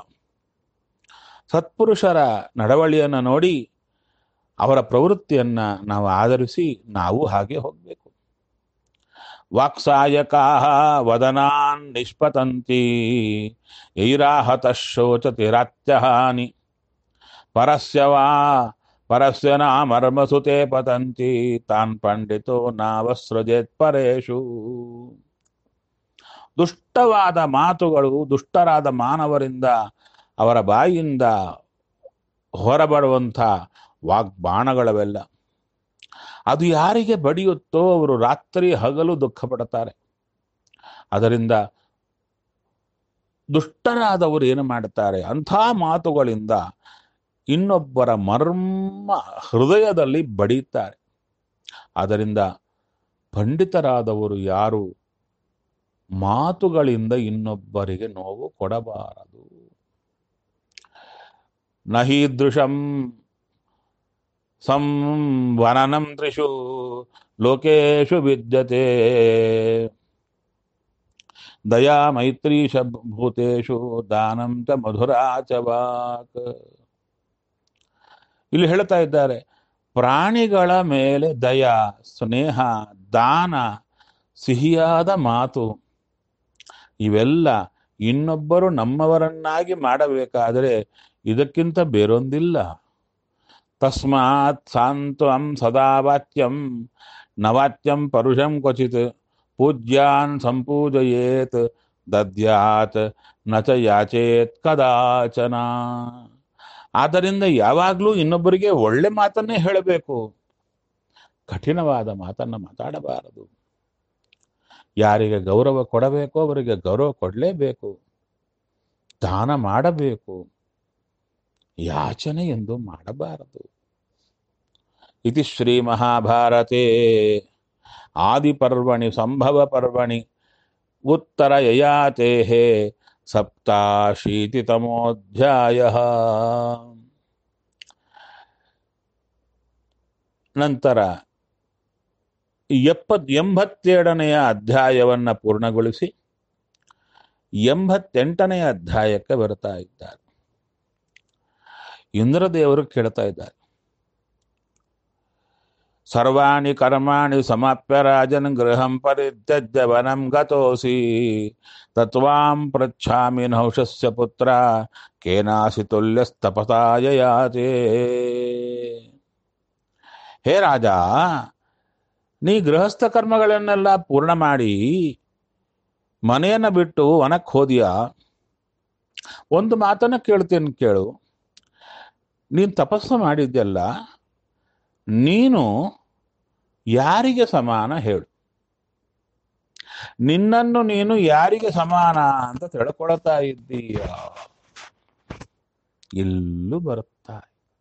ಸತ್ಪುರುಷರ ನಡವಳಿಯನ್ನು ನೋಡಿ ಅವರ ಪ್ರವೃತ್ತಿಯನ್ನು ನಾವು ಆಧರಿಸಿ ನಾವು ಹಾಗೆ ಹೋಗಬೇಕು. ವಾಕ್ಸಾಯಕಾ ವದನಾನ್ ನಿಷ್ಪತಂತಿ ಯೈರಾಹತ ಶೋಚತಿರಾತ್ಯಹಾನಿ ಪರಸ್ಯ ವಾ ಪರಸ್ಯ ನಾಮರ್ಮಸುತೆ ಪತಂತಿ ತಾನ್ ಪಂಡಿತೋ ನಾವಸೃಜೇತ್ ಪರೇಶು. ದುಷ್ಟವಾದ ಮಾತುಗಳು, ದುಷ್ಟರಾದ ಮಾನವರಿಂದ ಅವರ ಬಾಯಿಯಿಂದ ಹೊರಬರುವಂಥ ವಾಗ್ಬಾಣಗಳವೆಲ್ಲ ಅದು ಯಾರಿಗೆ ಬಡಿಯುತ್ತೋ ಅವರು ರಾತ್ರಿ ಹಗಲು ದುಃಖ ಪಡುತ್ತಾರೆ. ಅದರಿಂದ ದುಷ್ಟರಾದವರು ಏನು ಮಾಡುತ್ತಾರೆ, ಅಂಥ ಮಾತುಗಳಿಂದ ಇನ್ನೊಬ್ಬರ ಮರ್ಮ ಹೃದಯದಲ್ಲಿ ಬಡಿಯುತ್ತಾರೆ. ಆದ್ದರಿಂದ ಪಂಡಿತರಾದವರು ಯಾರು ಮಾತುಗಳಿಂದ ಇನ್ನೊಬ್ಬರಿಗೆ ನೋವು ಕೊಡಬಾರದು. ನಹೀದೃಶಂ ಸಂವನನಂ ತ್ರಿಷು ಲೋಕೇಶು ವಿದ್ಯತೆ ದಯಾ ಮೈತ್ರೀಶ ಭೂತೇಶು ದಾನಂ ಚ ಮಧುರಾ ಚ ವಾಕ್. ಇಲ್ಲಿ ಹೇಳ್ತಾ ಇದ್ದಾರೆ, ಪ್ರಾಣಿಗಳ ಮೇಲೆ ದಯ, ಸ್ನೇಹ, ದಾನ, ಸಿಹಿಯಾದ ಮಾತು ಇವೆಲ್ಲ ಇನ್ನೊಬ್ಬರು ನಮ್ಮವರನ್ನಾಗಿ ಮಾಡಬೇಕಾದರೆ ಇದಕ್ಕಿಂತ ಬೇರೊಂದಿಲ್ಲ. ತಸ್ಮಾತ್ ಸಾಂತ್ವಂ ಸದಾ ವಾಚ್ಯಂ ನವಾಚ್ಯಂ ಪರುಷಂ ಕ್ವಚಿತ್ ಪೂಜ್ಯಾನ್ ಸಂಪೂಜಯೇತ್ ದದ್ಯಾತ್ ನ ಚ ಯಾಚೇತ್ ಕದಾಚನ. ಆದ್ದರಿಂದ ಯಾವಾಗಲೂ ಇನ್ನೊಬ್ಬರಿಗೆ ಒಳ್ಳೆ ಮಾತನ್ನೇ ಹೇಳಬೇಕು, ಕಠಿಣವಾದ ಮಾತನ್ನು ಮಾತಾಡಬಾರದು. ಯಾರಿಗೆ ಗೌರವ ಕೊಡಬೇಕೋ ಅವರಿಗೆ ಗೌರವ ಕೊಡಲೇಬೇಕು, ದಾನ ಮಾಡಬೇಕು, ಯಾಚನೆ ಎಂದು ಮಾಡಬಾರದು. ಇತಿ ಶ್ರೀ ಮಹಾಭಾರತೆ ಆದಿಪರ್ವಣಿ ಸಂಭವ ಪರ್ವಣಿ ಉತ್ತರ ಯಯಾತೆ ಸಪ್ತಾಶೀತಿತಮೋಧ್ಯಾಯ. ನಂತರ ಎಪ್ಪತ್ ಎಂಬತ್ತೇಳನೆಯ ಅಧ್ಯಾಯವನ್ನು ಪೂರ್ಣಗೊಳಿಸಿ ಎಂಬತ್ತೆಂಟನೆಯ ಅಧ್ಯಾಯಕ್ಕೆ ಬರ್ತಾ ಇದ್ದಾರೆ. ಇಂದ್ರದೇವರು ಕೇಳ್ತಾ ಇದ್ದಾರೆ, ಸರ್ವಾಣಿ ಕರ್ಮಾಣಿ ಸಮಾಪ್ಯ ರಾಜನ್ ಗೃಹಂ ಪರಿತ್ಯಜ್ಯ ವನಂ ಗತೋಸಿ ತತ್ವಾಂ ಪೃಚ್ಛಾಮಿ ನಹುಷಸ್ಯ ಪುತ್ರ ಕೇನಾಸಿ ತುಲ್ಯಸ್ತಪಸಾ ಯಯಾತೆ. ಹೇ ರಾಜ, ನೀ ಗೃಹಸ್ಥ ಕರ್ಮಗಳನ್ನೆಲ್ಲ ಪೂರ್ಣ ಮಾಡಿ ಮನೆಯನ್ನು ಬಿಟ್ಟು ವನಕ್ಕೆ ಹೋದಿಯಾ? ಒಂದು ಮಾತನ್ನು ಕೇಳ್ತೇನೆ ಕೇಳು. ನೀನು ತಪಸ್ಸು ಮಾಡಿದ್ಯಲ್ಲ, ನೀನು ಯಾರಿಗೆ ಸಮಾನ ಹೇಳು? ನಿನ್ನನ್ನು ನೀನು ಯಾರಿಗೆ ಸಮಾನ ಅಂತ ತಿಳ್ಕೊಳ್ತಾ ಇದ್ದೀಯ? ಇಲ್ಲೂ ಬರುತ್ತಾ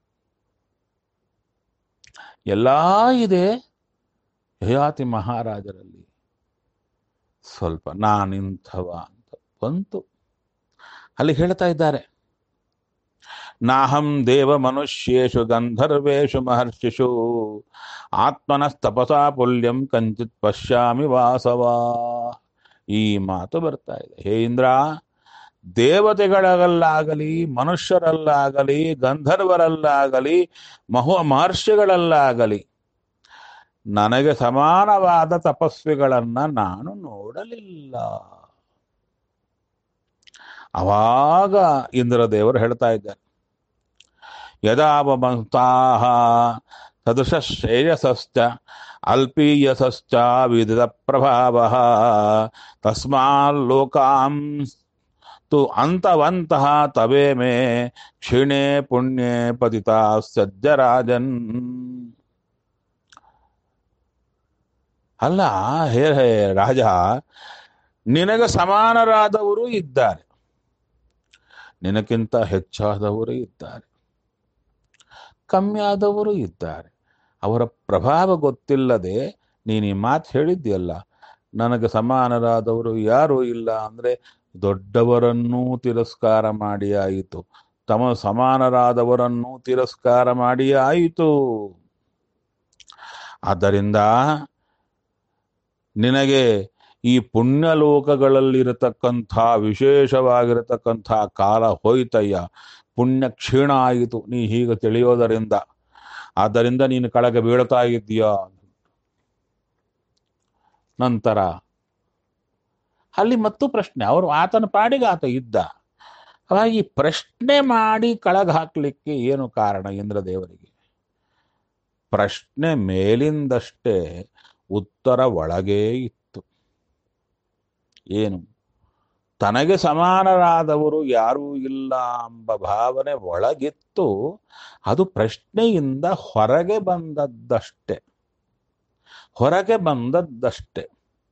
ಎಲ್ಲ ಇದೆ ಯಯಾತಿ ಮಹಾರಾಜರಲ್ಲಿ. ಸ್ವಲ್ಪ ನಾನಿಂಥವ ಅಂತ ಬಂತು. ಅಲ್ಲಿ ಹೇಳ್ತಾ ಇದ್ದಾರೆ, ನಾಹಂ ದೇವ ಮನುಷ್ಯೇಷು ಗಂಧರ್ವೇಷು ಮಹರ್ಷಿಷು ಆತ್ಮನಸ್ತಪಸಾ ಪುಲ್ಯಂ ಕಂಚಿತ್ ಪಶ್ಯಾಮಿ ವಾಸವಾ. ಈ ಮಾತು ಬರ್ತಾ ಇದೆ. ಹೇ ಇಂದ್ರ, ದೇವತೆಗಳಲ್ಲಾಗಲಿ ಮನುಷ್ಯರಲ್ಲಾಗಲಿ ಗಂಧರ್ವರಲ್ಲಾಗಲಿ ಮಹೋ ಮಹರ್ಷಿಗಳಲ್ಲಾಗಲಿ ನನಗೆ ಸಮಾನವಾದ ತಪಸ್ವಿಗಳನ್ನ ನಾನು ನೋಡಲಿಲ್ಲ. ಅವಾಗ ಇಂದ್ರದೇವರು ಹೇಳ್ತಾ ಇದ್ದಾರೆ, ಯದಾವಮಂತಾಹ ಸದೃಶ ಶ್ರೇಯಸಶ್ಚ ಅಲ್ಪೀಯಸಶ್ಚ ವಿದಿತ ಪ್ರಭಾವಃ ತಸ್ಮಾಲ್ಲೋಕಾಂ ತು ಅಂತವಂತಹ ತವೇ ಮೇ ಕ್ಷೀಣೆ ಪುಣ್ಯೆ ಪತಿತಾ ಸಜ್ಜರಾಜನ್. ಅಲ್ಲ ಹೇ ಹೇ ರಾಜ, ನಿನಗೆ ಸಮಾನರಾದವರು ಇದ್ದಾರೆ, ನಿನಕ್ಕಿಂತ ಹೆಚ್ಚಾದವರು ಇದ್ದಾರೆ, ಕಮ್ಮಿ ಆದವರು ಇದ್ದಾರೆ. ಅವರ ಪ್ರಭಾವ ಗೊತ್ತಿಲ್ಲದೆ ನೀನು ಈ ಮಾತು ಹೇಳಿದ್ಯಲ್ಲ, ನನಗೆ ಸಮಾನರಾದವರು ಯಾರೂ ಇಲ್ಲ ಅಂದರೆ ದೊಡ್ಡವರನ್ನೂ ತಿರಸ್ಕಾರ ಮಾಡಿ ಆಯಿತು, ತಮ್ಮ ಸಮಾನರಾದವರನ್ನೂ ತಿರಸ್ಕಾರ ಮಾಡಿ ಆಯಿತು. ಆದ್ದರಿಂದ ನಿನಗೆ ಈ ಪುಣ್ಯಲೋಕಗಳಲ್ಲಿರತಕ್ಕಂಥ ವಿಶೇಷವಾಗಿರತಕ್ಕಂಥ ಕಾಲ ಹೋಯ್ತಯ್ಯ, ಪುಣ್ಯ ಕ್ಷೀಣ ಆಯಿತು ನೀ ಹೀಗೆ ತಿಳಿಯೋದರಿಂದ. ಆದ್ದರಿಂದ ನೀನು ಕೆಳಗೆ ಬೀಳ್ತಾ ಇದ್ದೀಯ. ನಂತರ ಅಲ್ಲಿ ಮತ್ತು ಪ್ರಶ್ನೆ, ಅವರು ಆತನ ಪಾಡಿಗೆ ಆತ ಇದ್ದ. ಹಾಗಾಗಿ ಪ್ರಶ್ನೆ ಮಾಡಿ ಕೆಳಗೆ ಹಾಕ್ಲಿಕ್ಕೆ ಏನು ಕಾರಣ ಇಂದ್ರದೇವರಿಗೆ? ಪ್ರಶ್ನೆ ಮೇಲಿಂದಷ್ಟೇ, ಉತ್ತರ ಒಳಗೇ ಇತ್ತು. ಏನು? ತನಗೆ ಸಮಾನರಾದವರು ಯಾರೂ ಇಲ್ಲ ಎಂಬ ಭಾವನೆ ಒಳಗಿತ್ತು. ಅದು ಪ್ರಶ್ನೆಯಿಂದ ಹೊರಗೆ ಬಂದದ್ದಷ್ಟೆ, ಹೊರಗೆ ಬಂದದ್ದಷ್ಟೆ.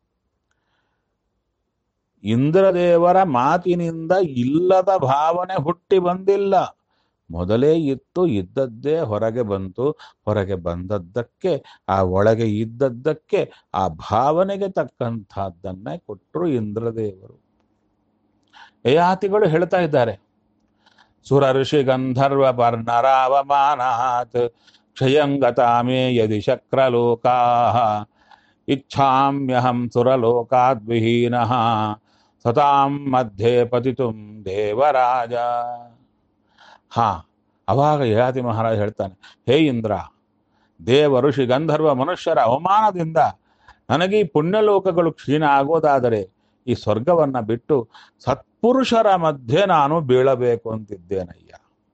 ಇಂದ್ರದೇವರ ಮಾತಿನಿಂದ ಇಲ್ಲದ ಭಾವನೆ ಹುಟ್ಟಿ ಬಂದಿಲ್ಲ, ಮೊದಲೇ ಇತ್ತು, ಇದ್ದದ್ದೇ ಹೊರಗೆ ಬಂತು. ಹೊರಗೆ ಬಂದದ್ದಕ್ಕೆ, ಆ ಒಳಗೆ ಇದ್ದದ್ದಕ್ಕೆ, ಆ ಭಾವನೆಗೆ ತಕ್ಕಂಥದ್ದನ್ನೇ ಕೊಟ್ಟರು ಇಂದ್ರದೇವರು. ಯಯಾತಿಗಳು ಹೇಳ್ತಾ ಇದ್ದಾರೆ, ಸುರ ಋಷಿ ಗಂಧರ್ವ ವರ್ಣರಾವಮಾನಾತ್ ಕ್ಷಯಂಗತಾಮೇ ಯದಿ ಶಕ್ರಲೋಕಾ ಇಚ್ಛಾಮ್ಯಹಂ ಸುರಲೋಕಾದ್ ವಿಹೀನಃ ಸತಾಂ ಮಧ್ಯೆ ಪತಿತುಂ ದೇವರಾಜ. ಹಾ, ಅವಾಗ ಯಯಾತಿ ಮಹಾರಾಜ ಹೇಳ್ತಾನೆ, ಹೇ ಇಂದ್ರ, ದೇವ ಋಷಿ ಗಂಧರ್ವ ಮನುಷ್ಯರ ಅವಮಾನದಿಂದ ನನಗೆ ಈ ಪುಣ್ಯಲೋಕಗಳು ಕ್ಷೀಣ ಆಗೋದಾದರೆ ಈ ಸ್ವರ್ಗವನ್ನ ಬಿಟ್ಟು ಸತ್ಪುರುಷರ ಮಧ್ಯೆ ನಾನು ಬೀಳಬೇಕು ಅಂತಿದ್ದೇನಯ್ಯ.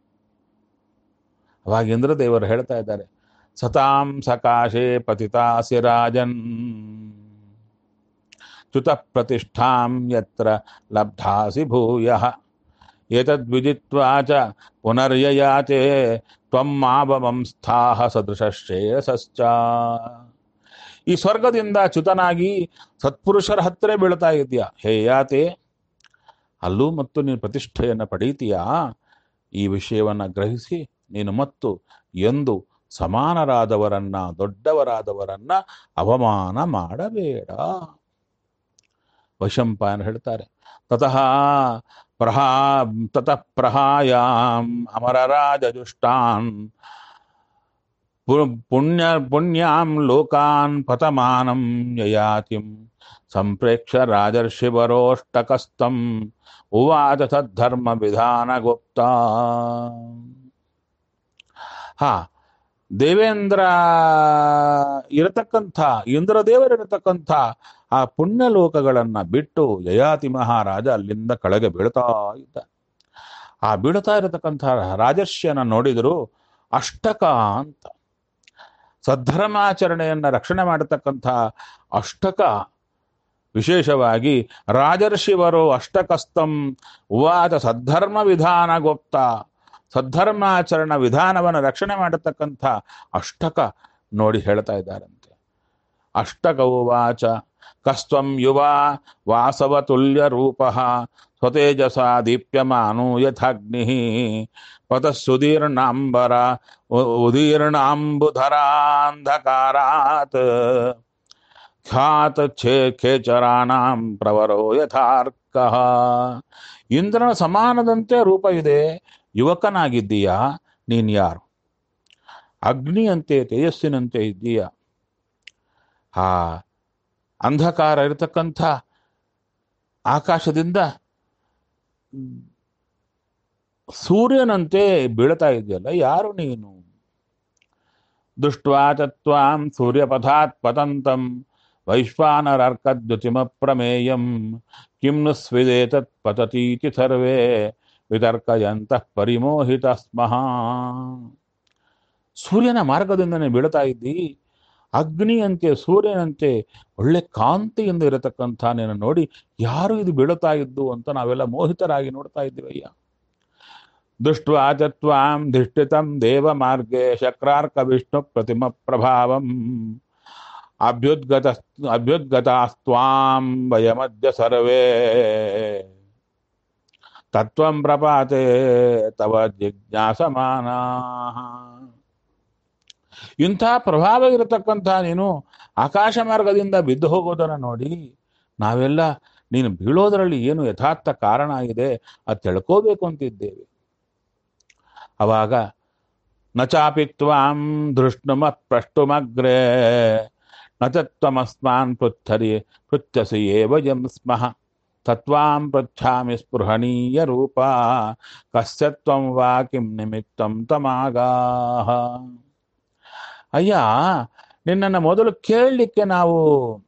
ಅವಾಗ ಇಂದ್ರದೇವರು ಹೇಳ್ತಾ ಇದ್ದಾರೆ, ಸತಾಂ ಸಕಾಶೆ ಪತಿತಾಸಿ ರಾಜನ್ ಚ್ಯುತ ಪ್ರತಿಷ್ಠಾಂ ಯತ್ರ ಲಬ್ಧಾಸಿ ಭೂಯಃ ಏತದ್ವಿದಿತ್ವಾ ಚ ಪುನರ್ಯಯಾತೆ ತ್ವಂ ಮಾವವಂಸ್ಥಾಃ ಸದೃಶ ಶ್ರೇಯಸಶ್ಚ. ಈ ಸ್ವರ್ಗದಿಂದ ಚ್ಯುತನಾಗಿ ಸತ್ಪುರುಷರ ಹತ್ತಿರ ಬೀಳ್ತಾ ಇದೆಯಾ ಹೇ ಯಾತೆ, ಅಲ್ಲೂ ಮತ್ತು ನೀನು ಪ್ರತಿಷ್ಠೆಯನ್ನು ಪಡೀತೀಯಾ. ಈ ವಿಷಯವನ್ನು ಗ್ರಹಿಸಿ ನೀನು ಮತ್ತು ಎಂದು ಸಮಾನರಾದವರನ್ನ, ದೊಡ್ಡವರಾದವರನ್ನ ಅವಮಾನ ಮಾಡಬೇಡ. ವೈಶಂಪಾಯನ ಹೇಳ್ತಾರೆ, ತತಃ ಪ್ರಹಾ ತತಃ ಪ್ರಹಾಯಾಂ ಅಮರರಾಜಜುಷ್ಟಾನ್ ಪುಣ್ಯ ಪುಣ್ಯಾಂ ಲೋಕಾನ್ ಪತಮಾನಂ ಯಯಾತಿಂ ಸಂಪ್ರೇಕ್ಷ್ಯ ರಾಜರ್ಷಿವರೋಷ್ಟಕಸ್ತಂ ಉವಾಚ ತದ್ಧರ್ಮ ವಿಧಾನ ಗುಪ್ತ. ಹಾ, ದೇವೇಂದ್ರ ಇರತಕ್ಕಂಥ, ಇಂದ್ರದೇವರಿರತಕ್ಕಂಥ ಆ ಪುಣ್ಯಲೋಕಗಳನ್ನು ಬಿಟ್ಟು ಯಯಾತಿ ಮಹಾರಾಜ ಅಲ್ಲಿಂದ ಕೆಳಗೆ ಬೀಳ್ತಾ ಇದ್ದ. ಆ ಬೀಳ್ತಾ ಇರತಕ್ಕಂಥ ರಾಜರ್ಷಿಯನ್ನ ನೋಡಿದರು. ಅಷ್ಟಕ ಅಂತ, ಸದ್ಧರ್ಮಾಚರಣೆಯನ್ನು ರಕ್ಷಣೆ ಮಾಡತಕ್ಕಂಥ ಅಷ್ಟಕ, ವಿಶೇಷವಾಗಿ ರಾಜರ್ಷಿವರು ಅಷ್ಟಕಸ್ತಂ ಉವಾಚ ಸದ್ಧರ್ಮ ವಿಧಾನ ಗುಪ್ತ, ಸದ್ಧರ್ಮಾಚರಣ ವಿಧಾನವನ್ನು ರಕ್ಷಣೆ ಮಾಡತಕ್ಕಂಥ ಅಷ್ಟಕ ನೋಡಿ ಹೇಳ್ತಾ ಇದ್ದಾರಂತೆ. ಅಷ್ಟಕ ಉವಾಚ ಕಸ್ತ್ವಂ ಯುವ ವಾಸವತುಲ್ಯ ರೂಪ ಸ್ವತೇಜಸ ದೀಪ್ಯಮಾನೋ ಯಥಾಗ್ನಿ ಪತಃ ಸುದೀರ್ಣಾಂಬರ ಉದೀರ್ಣಾಂಬುಧರಾಂಧಕಾರಾತ್ ಖ್ಯಾತ ಛೇ ಖೇಚರಾಣಾಂ ಪ್ರವರೋ ಯಥಾರ್ಕಃ. ಇಂದ್ರನ ಸಮಾನದಂತೆ ರೂಪ ಇದೆ, ಯುವಕನಾಗಿದ್ದೀಯಾ, ನೀನು ಯಾರು? ಅಗ್ನಿಯಂತೆ ತೇಜಸ್ಸಿನಂತೆ ಇದ್ದೀಯ. ಆ ಅಂಧಕಾರ ಇರತಕ್ಕಂಥ ಆಕಾಶದಿಂದ ಸೂರ್ಯನಂತೆ ಬೀಳ್ತಾ ಇದೆಯಲ್ಲ, ಯಾರು ನೀನು? ದೃಷ್ಟ್ವಾ ತ್ವಾಂ ಸೂರ್ಯಪಥಾತ್ ಪತಂತಂ ವೈಶ್ವಾನರಾರ್ಕದ್ಯುತಿಮ ಪ್ರಮೇಯಂ ಕಿಂ ನು ಸ್ವಿದೇತತ್ ಪತತೀತಿ ಸರ್ವೇ ವಿತರ್ಕಯಂತಃ ಪರಿಮೋಹಿತ ಸ್ಮಃ. ಸೂರ್ಯನ ಮಾರ್ಗದಿಂದನೇ ಬೀಳ್ತಾ ಇದ್ದಿ, ಅಗ್ನಿಯಂತೆ ಸೂರ್ಯನಂತೆ ಒಳ್ಳೆ ಕಾಂತಿಯಿಂದ ಇರತಕ್ಕಂಥ ನೀನು ನೋಡಿ ಯಾರು ಇದು ಬೀಳುತ್ತಾ ಇದ್ದು ಅಂತ ನಾವೆಲ್ಲ ಮೋಹಿತರಾಗಿ ನೋಡ್ತಾ ಇದ್ದೀವಯ್ಯ. ದೃಷ್ಟ್ವಾ ಚ ತ್ವಾಂ ಧಿಷ್ಠಿತಂ ದೇವ ಮಾರ್ಗೇ ಶಕ್ರಾರ್ಕ ವಿಷ್ಣು ಪ್ರತಿಮ ಪ್ರಭಾವಂ ಅಭ್ಯುದ್ಗತ ಅಭ್ಯುದ್ಗತಾಸ್ತ್ವಾಂ ವಯಮದ್ಯ ಸರ್ವೇ ತತ್ವಂ ಪ್ರಪಾತೆ ತವ ಜಿಜ್ಞಾಸಮಾನಾಃ. ಇಂಥ ಪ್ರಭಾವ ಇರತಕ್ಕಂಥ ನೀನು ಆಕಾಶ ಮಾರ್ಗದಿಂದ ಬಿದ್ದು ಹೋಗೋದನ್ನು ನೋಡಿ ನಾವೆಲ್ಲ ನೀನು ಬೀಳೋದರಲ್ಲಿ ಏನು ಯಥಾರ್ಥ ಕಾರಣ ಇದೆ ಅದು ತಿಳ್ಕೋಬೇಕು ಅಂತಿದ್ದೇವೆ. ಅವಾಗ ನ ಚಾಪಿ ತ್ವಾಂ ದೃಷ್ಟುಮ ಪ್ರಷ್ಟುಮಗ್ರೇ ನ ತ್ವಮಸ್ಮಾನ್ ಪೃಚ್ಛರಿ ಪೃಚ್ಛಸಿ ಏವ ಯಂ ಸ್ಮಃ ತತ್ವಾಂ ಪೃಚ್ಛಾಮಿ ಸ್ಪೃಹಣೀಯ ರೂಪ ಕಸ್ಯ ತ್ವಂ ವಾ ಕಿಂ ನಿಮಿತ್ತಂ ತಮಾಗಾಹ. ಅಯ್ಯ, ನಿನ್ನನ್ನು ಮೊದಲು ಕೇಳಲಿಕ್ಕೆ ನಾವು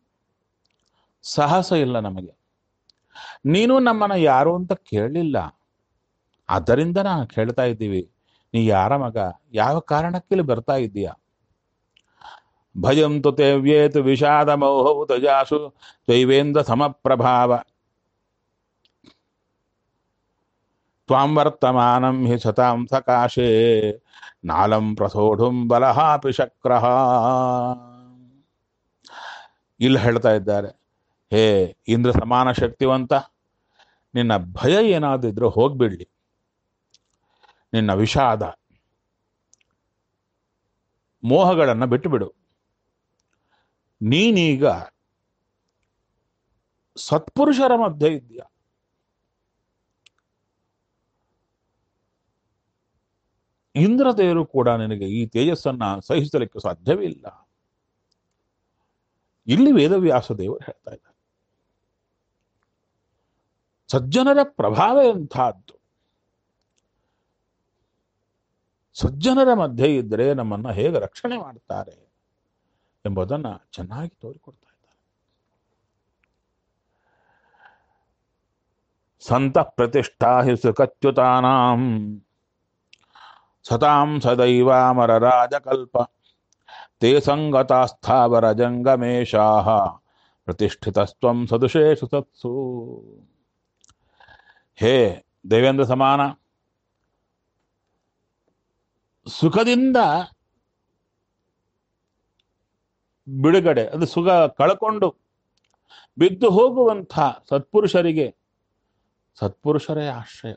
ಸಾಹಸ ಇಲ್ಲ ನಮಗೆ. ನೀನು ನಮ್ಮನ್ನು ಯಾರು ಅಂತ ಕೇಳಲಿಲ್ಲ, ಆದ್ದರಿಂದ ನಾನು ಕೇಳ್ತಾ ಇದ್ದೀವಿ. ನೀ ಯಾರ ಮಗ, ಯಾವ ಕಾರಣಕ್ಕೆ ಇಲ್ಲಿ ಬರ್ತಾ ಇದ್ದೀಯ? ಭಯಂ ತು ತೇವ್ಯೇತು ವಿಷಾದ ಮೋಹವು ತಜಾಸು ದೈವೇಂದ್ರ ಸಮಪ್ರಭಾವ ತ್ವಾಂ ವರ್ತಮಾನಂ ಹಿ ಸತಾಂ ಸಕಾಶೇ ನಾಲಂ ಪ್ರಸೋಢುಂ ಬಲಹಾಪಿ ಶಕ್ರಃ. ಇಲ್ಲಿ ಹೇಳ್ತಾ ಇದ್ದಾರೆ, ಹೇ ಇಂದ್ರ ಸಮಾನ ಶಕ್ತಿವಂತ, ನಿನ್ನ ಭಯ ಏನಾದಿದ್ರು ಹೋಗ್ಬಿಡ್ಲಿ, ನಿನ್ನ ವಿಷಾದ ಮೋಹಗಳನ್ನು ಬಿಟ್ಟು ಬಿಡು. ನೀನೀಗ ಸತ್ಪುರುಷರ ಮಧ್ಯೆ ಇದೆಯಾ. ಇಂದ್ರದೇವರು ಕೂಡ ನಿನಗೆ ಈ ತೇಜಸ್ಸನ್ನ ಸಹಿಸಲಿಕ್ಕೆ ಸಾಧ್ಯವಿಲ್ಲ. ಇಲ್ಲಿ ವೇದವ್ಯಾಸ ದೇವರು ಹೇಳ್ತಾ ಇದ್ದಾರೆ, ಸಜ್ಜನರ ಪ್ರಭಾವ ಎಂಥದ್ದು. ಸಜ್ಜನರ ಮಧ್ಯೆ ಇದ್ದರೆ ನಮ್ಮನ್ನ ಹೇಗೆ ರಕ್ಷಣೆ ಮಾಡ್ತಾರೆ ಎಂಬುದನ್ನು ಚೆನ್ನಾಗಿ ತೋರಿಕೊಡ್ತಾ ಇದ್ದಾರೆ. ಸಂತ ಪ್ರತಿಷ್ಠಾ ಹಿ ಸುಖಚ್ಯುತಾನಾಂ ಸತಾಂ ಸದೈವಾಮರ ರಾಜಕಲ್ಪ ತೇ ಸಂಗತಾಸ್ಥಾವರ ಜಂಗಮೇಶಾಃ ಪ್ರತಿಷ್ಠಿತಸ್ತ್ವಂ ಸದುಷೇಷು ಸತ್ಸು. ಹೇ ದೇವೇಂದ್ರ ಸಮಾನ, ಸುಖದಿಂದ ಬಿಡುಗಡೆ, ಅದು ಸುಖ ಕಳ್ಕೊಂಡು ಬಿದ್ದು ಹೋಗುವಂಥ ಸತ್ಪುರುಷರಿಗೆ ಸತ್ಪುರುಷರೇ ಆಶ್ರಯ.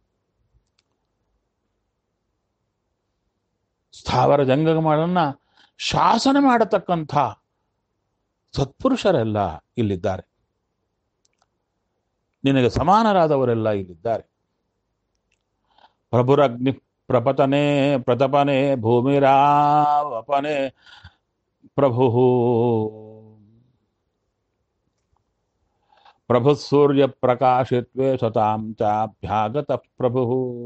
ಸ್ಥಾವರ ಜಂಗಮಗಳನ್ನ ಶಾಸನ ಮಾಡತಕ್ಕಂಥ ಸತ್ಪುರುಷರೆಲ್ಲ ಇಲ್ಲಿದ್ದಾರೆ. ನಿನಗೆ ಸಮಾನರಾದವರೆಲ್ಲ ಇಲ್ಲಿದ್ದಾರೆ. ಪ್ರಭುರಗ್ನಿ ಪ್ರಪತನೆ ಪ್ರತಪನೆ ಭೂಮಿರಾವಪನೆ ಪ್ರಭು ಪ್ರಭು ಸೂರ್ಯ ಪ್ರಕಾಶಿತ್ವೇ ಸತಾಂ ಚಾಭ್ಯಾಗತ ಪ್ರಭು.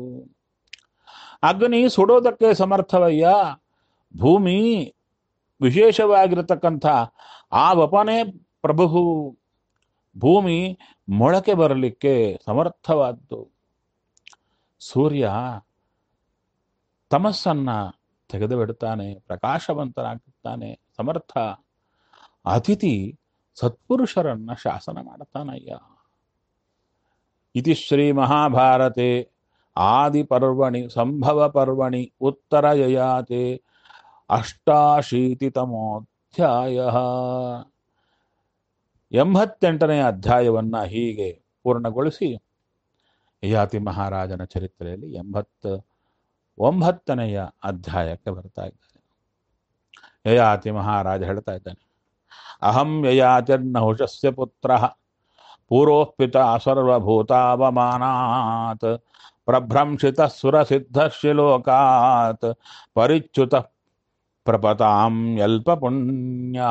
ಅಗ್ನಿ ಸುಡೋದಕ್ಕೆ ಸಮರ್ಥವಯ್ಯ, ಭೂಮಿ ವಿಶೇಷವಾಗಿರತಕ್ಕಂಥ ಆ ವಪನೆ ಪ್ರಭು, ಭೂಮಿ ಮೊಳಕೆ ಬರಲಿಕ್ಕೆ ಸಮರ್ಥವಾದ್ದು. ಸೂರ್ಯ ತಮಸ್ಸನ್ನ ತೆಗೆದು ಬಿಡುತ್ತಾನೆ, ಪ್ರಕಾಶವಂತನಾಗುತ್ತಾನೆ, ಸಮರ್ಥ. ಅತಿಥಿ ಸತ್ಪುರುಷರನ್ನ ಶಾಸನ ಮಾಡುತ್ತಾನಯ್ಯ. ಇತಿ ಶ್ರೀ ಮಹಾಭಾರತೆ ಆದಿ ಪರ್ವಣಿ ಸಂಭವ ಪರ್ವಣಿ ಉತ್ತರ ಯಯಾತೆ ಅಷ್ಟಾಶೀತಿತಮೋಧ್ಯಾಯ. ಎಂಬತ್ತೆಂಟನೆಯ ಅಧ್ಯಾಯವನ್ನ ಹೀಗೆ ಪೂರ್ಣಗೊಳಿಸಿ ಯಯಾತಿ ಮಹಾರಾಜನ ಚರಿತ್ರೆಯಲ್ಲಿ ಎಂಬತ್ತು ಒಂಬತ್ತನೆಯ ಅಧ್ಯಾಯಕ್ಕೆ ಬರ್ತಾ ಇದ್ದಾರೆ. ಯಯಾತಿ ಮಹಾರಾಜ ಹೇಳ್ತಾ ಇದ್ದಾನೆ, ಅಹಂ ಯಯಾತಿರ್ನಹುಷಸ್ಯ ಪುತ್ರ ಪೂರ್ವೋಪಿತ ಸರ್ವಭೂತಾವಮಾನಾತ್ ಪ್ರಭ್ರಂಶಿತ ಸುರಸಿದ್ಧಶಿಲೋಕಾತ್ ಪರಿಚ್ಯುತ ಪ್ರಪತಾಂ ಯಲ್ಪ ಪುಣ್ಯ.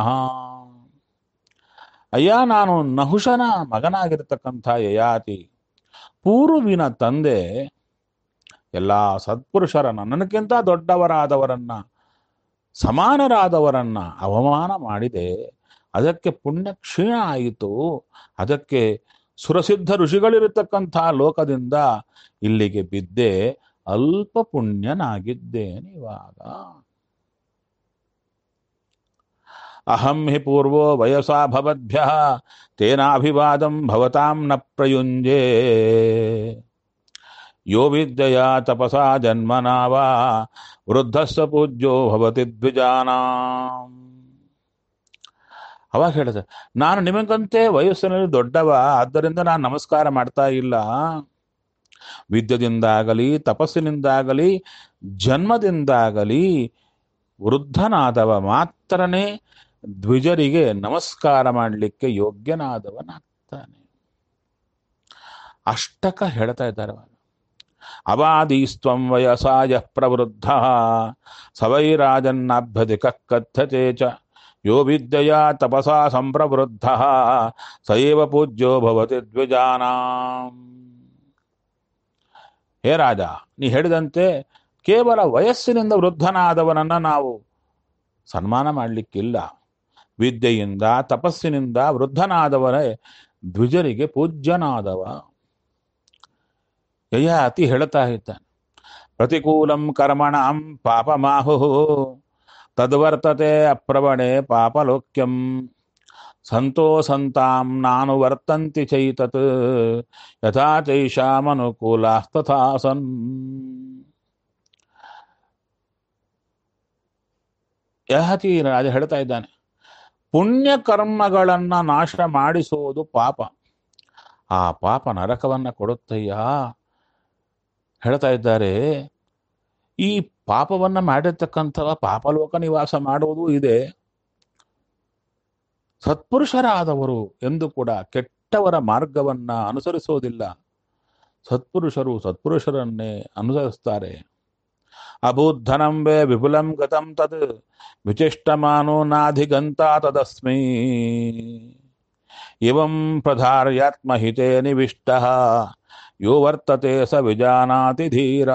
ಅಯ್ಯ, ನಾನು ನಹುಷನ ಮಗನಾಗಿರ್ತಕ್ಕಂಥ ಯಯಾತಿ, ಪೂರ್ವಿನ ತಂದೆ ಎಲ್ಲ ಸತ್ಪುರುಷರ ನನ್ನಕ್ಕಿಂತ ದೊಡ್ಡವರಾದವರನ್ನ ಸಮಾನರಾದವರನ್ನ ಅವಮಾನ ಮಾಡಿದೆ. ಅದಕ್ಕೆ ಪುಣ್ಯ ಕ್ಷೀಣ ಆಯಿತು. ಅದಕ್ಕೆ ಸುರಸಿದ್ಧ ಋಷಿಗಳಿರತಕ್ಕಂಥ ಲೋಕದಿಂದ ಇಲ್ಲಿಗೆ ಬಿದ್ದೆ, ಅಲ್ಪ ಪುಣ್ಯನಾಗಿದ್ದೇನೆ ಇವಾಗ. ಅಹಂ ಹಿ ಪೂರ್ವೋ ವಯಸಾ ಭವದ್ಭ್ಯಃ ತೇನಾಭಿವಾದಂ ಭವತಾಂ ನ ಪ್ರಯುಂಜೇ ಯೋ ವಿದ್ಯೆಯಾ ತಪಸಾ ಜನ್ಮನಾ ವಾ ವೃದ್ಧಸ್ಸ ಪೂಜ್ಯೋ ಭವತಿ ದ್ವಿಜಾನಾಂ. ಅವಾಗ ಹೇಳಿದೆ, ನಾನು ನಿಮಗಂತೆ ವಯಸ್ಸಿನಲ್ಲಿ ದೊಡ್ಡವ, ಆದ್ದರಿಂದ ನಾನು ನಮಸ್ಕಾರ ಮಾಡ್ತಾ ಇಲ್ಲ. ವಿದ್ಯೆಯಿಂದಾಗಲಿ ತಪಸ್ಸಿನಿಂದಾಗಲಿ ಜನ್ಮದಿಂದಾಗಲಿ ವೃದ್ಧನಾದವ ಮಾತ್ರನೇ ದ್ವಿಜರಿಗೆ ನಮಸ್ಕಾರ ಮಾಡಲಿಕ್ಕೆ ಯೋಗ್ಯನಾದವನಾಗ್ತಾನೆ. ಅಷ್ಟಕ ಹೇಳ್ತಾ ಇದ್ದಾರೆ. ಅವಾದೀಸ್ತ್ವಂ ವಯಸಾಯ ಪ್ರವೃದ್ಧ ಸವೈರಾಜನ್ನಾಭ್ಯಧಿಕ ಕಥ್ಯತೆ ಚ ಯೋ ವಿದ್ಯೆಯಾ ತಪಸಾ ಸಂಪ್ರವೃದ್ಧ ಸೈವ ಪೂಜ್ಯೋ ಭವತಿ ದ್ವಿಜಾನಾಂ. ಹೇ ರಾಜ, ನೀ ಹೇಳಿದಂತೆ ಕೇವಲ ವಯಸ್ಸಿನಿಂದ ವೃದ್ಧನಾದವನನ್ನ ನಾವು ಸನ್ಮಾನ ಮಾಡಲಿಕ್ಕಿಲ್ಲ. ವಿದ್ಯೆಯಿಂದ ತಪಸ್ಸಿನಿಂದ ವೃದ್ಧನಾದವರೇ ದ್ವಿಜರಿಗೆ ಪೂಜ್ಯನಾದವ. ಯಯಾತಿ ಹೇಳ್ತಾ ಇದ್ದಾನೆ. ಪ್ರತಿಕೂಲಂ ಕರ್ಮಣಾಂ ಪಾಪಮಾಹು ತದ್ವರ್ತತೆ ಅಪ್ರವಣೆ ಪಾಪಲೋಕ್ಯಂ ಸಂತೋ ಸಂತಾಂ ನಾನು ವರ್ತಂತಿ ಚೈತತ್ ಯಥಾ ಚೈಷಾಮನುಕೂಲಾಸ್ತಥಾ ಸನ್. ಯಹತಿ ರಾಜ ಹೇಳ್ತಾ ಇದ್ದಾನೆ, ಪುಣ್ಯ ಕರ್ಮಗಳನ್ನ ನಾಶ ಮಾಡಿಸುವುದು ಪಾಪ. ಆ ಪಾಪ ನರಕವನ್ನ ಕೊಡುತ್ತಯ್ಯ. ಹೇಳ್ತಾ ಇದ್ದಾರೆ, ಈ ಪಾಪವನ್ನ ಮಾಡಿರ್ತಕ್ಕಂಥವ ಪಾಪಲೋಕ ನಿವಾಸ ಮಾಡುವುದೂ ಇದೆ. ಸತ್ಪುರುಷರಾದವರು ಎಂದು ಕೂಡ ಕೆಟ್ಟವರ ಮಾರ್ಗವನ್ನ ಅನುಸರಿಸೋದಿಲ್ಲ. ಸತ್ಪುರುಷರು ಸತ್ಪುರುಷರನ್ನೇ ಅನುಸರಿಸ್ತಾರೆ. ಅಬುದ್ಧನಂ ವೇ ವಿಪುಲಂ ಗತಂ ತದ್ ವಿಚಿಷ್ಟಮಾನೋ ನಾಧಿಗಂತಾ ತದಸ್ಮೈ ಇವಂ ಪ್ರಧಾರ್ಯಾತ್ಮಹಿತೇ ನಿವಿಷ್ಟಃ ಯೋ ವರ್ತತೆ ಸ ವಿಜಾನಾತಿ ಧೀರ.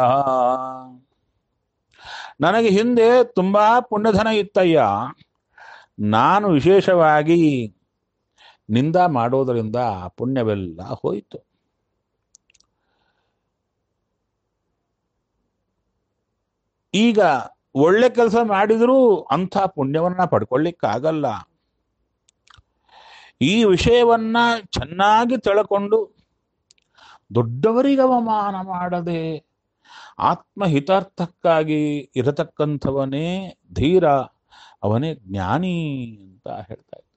ನನಗೆ ಹಿಂದೆ ತುಂಬಾ ಪುಣ್ಯಧನ ಇತ್ತಯ್ಯ. ನಾನು ವಿಶೇಷವಾಗಿ ನಿಂದ ಮಾಡೋದರಿಂದ ಪುಣ್ಯವೆಲ್ಲ ಹೋಯಿತು. ಈಗ ಒಳ್ಳೆ ಕೆಲಸ ಮಾಡಿದರೂ ಅಂಥ ಪುಣ್ಯವನ್ನ ಪಡ್ಕೊಳ್ಳಿಕ್ಕಾಗಲ್ಲ. ಈ ವಿಷಯವನ್ನ ಚೆನ್ನಾಗಿ ತಿಳ್ಕೊಂಡು ದೊಡ್ಡವರಿಗೆ ಅವಮಾನ ಮಾಡದೆ ಆತ್ಮಹಿತಾರ್ಥಕ್ಕಾಗಿ ಇರತಕ್ಕಂಥವನೇ ಧೀರ, ಅವನೇ ಜ್ಞಾನಿ ಅಂತ ಹೇಳ್ತಾ ಇದ್ದಾರೆ.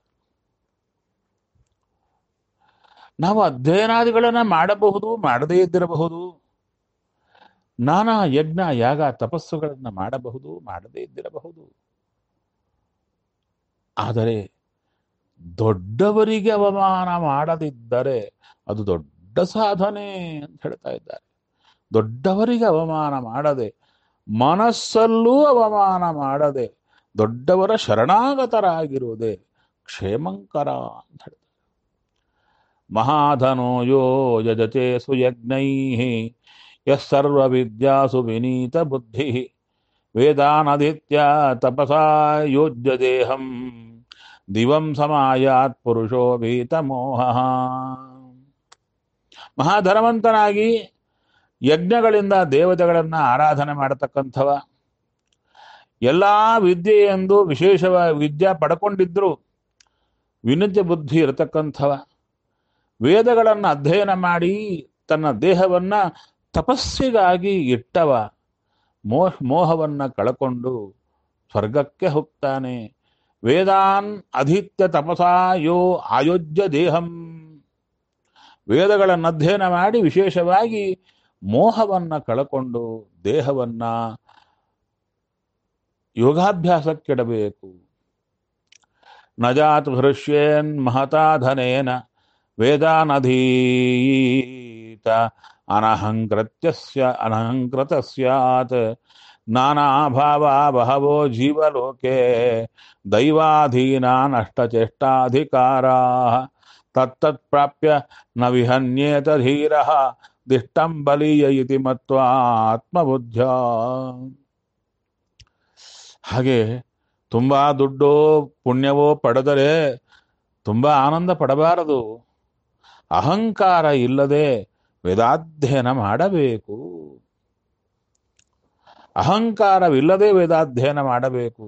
ನಾವು ಅಧ್ಯಯನಾದಿಗಳನ್ನ ಮಾಡಬಹುದು, ಮಾಡದೇ ಇದ್ದಿರಬಹುದು. ನಾನಾ ಯಜ್ಞ ಯಾಗ ತಪಸ್ಸುಗಳನ್ನ ಮಾಡಬಹುದು, ಮಾಡದೇ ಇದ್ದಿರಬಹುದು. ಆದರೆ ದೊಡ್ಡವರಿಗೆ ಅವಮಾನ ಮಾಡದಿದ್ದರೆ ಅದು ದೊಡ್ಡ ಸಾಧನೆ ಅಂತ ಹೇಳ್ತಾ ಇದ್ದಾರೆ. ದೊಡ್ಡವರಿಗೆ ಅವಮಾನ ಮಾಡದೆ, ಮನಸ್ಸಲ್ಲೂ ಅವಮಾನ ಮಾಡದೆ ದೊಡ್ಡವರ ಶರಣಾಗತರಾಗಿರುವುದೇ ಕ್ಷೇಮಂಕರ ಅಂತ ಹೇಳ್ತಾರೆ. ಮಹಾಧನೋ ಯೋ ಯಜತೆ ಸುಯಜ್ಞೈ ಯಸ್ಸರ್ವ ವಿದ್ಯಾಸು ವಿನೀತ ಬುದ್ಧಿ ವೇದಾನದಿತ್ಯ ತಪಸಾ ಯೋಜ್ಯ ದೇಹಂ ದಿವಂ ಸಮಾಯಾತ್ ಪುರುಷೋ ಭೀತ ಮೋಹ. ಮಹಾಧನವಂತನಾಗಿ ಯಜ್ಞಗಳಿಂದ ದೇವತೆಗಳನ್ನ ಆರಾಧನೆ ಮಾಡತಕ್ಕಂಥವ, ಎಲ್ಲಾ ವಿದ್ಯೆ ಎಂದು ವಿಶೇಷವಾಗಿ ವಿದ್ಯಾ ಪಡ್ಕೊಂಡಿದ್ರು ವಿನಿತ್ಯ ಬುದ್ಧಿ ಇರತಕ್ಕಂಥವ, ವೇದಗಳನ್ನು ಅಧ್ಯಯನ ಮಾಡಿ ತನ್ನ ದೇಹವನ್ನ ತಪಸ್ಸಿಗಾಗಿ ಇಟ್ಟವ, ಮೋಹ ಮೋಹವನ್ನ ಕಳಕೊಂಡು ಸ್ವರ್ಗಕ್ಕೆ ಹೋಗ್ತಾನೆ. ವೇದಾನ್ ಅಧೀತ್ಯ ತಪಸಾ ಯೋ ಆಯೋಜ್ಯ ದೇಹಂ. ವೇದಗಳನ್ನು ಅಧ್ಯಯನ ಮಾಡಿ ವಿಶೇಷವಾಗಿ ಮೋಹವನ್ನ ಕಳಕೊಂಡು ದೇಹವನ್ನ ಯೋಗಾಭ್ಯಾಸಕ್ಕಿಡಬೇಕು. ನಜಾತ್ ಹೃಷ್ಯೇನ್ ಮಹತಾ ಧನೇನ ವೇದಾನಧೀತ ಅನಹಂಕೃತ್ಯಸ್ಯ ಅನಹಂಕೃತ ಸ್ಯಾತ್ ನಾನಾ ಭಾವಾ ಬಹವೋ ಜೀವಲೋಕೆ ದೈವಾಧೀನಾನ್ ಅಷ್ಟಚೇಷ್ಟಾಧಿಕಾರಾ ತತ್ತತ್ ಪ್ರಾಪ್ಯ ನ ವಿಹನ್ಯೇತ ಧೀರಃ ದಿಷ್ಟಂ ಬಲೀಯ ಇತಿ ಮತ್ವಾ ಆತ್ಮಬುದ್ಧ. ಹಾಗೆ ತುಂಬಾ ದುಡ್ಡೋ ಪುಣ್ಯವೋ ಪಡೆದರೆ ತುಂಬಾ ಆನಂದ ಪಡಬಾರದು. ಅಹಂಕಾರ ಇಲ್ಲದೆ ವೇದಾಧ್ಯಯನ ಮಾಡಬೇಕು. ಅಹಂಕಾರವಿಲ್ಲದೆ ವೇದಾಧ್ಯಯನ ಮಾಡಬೇಕು.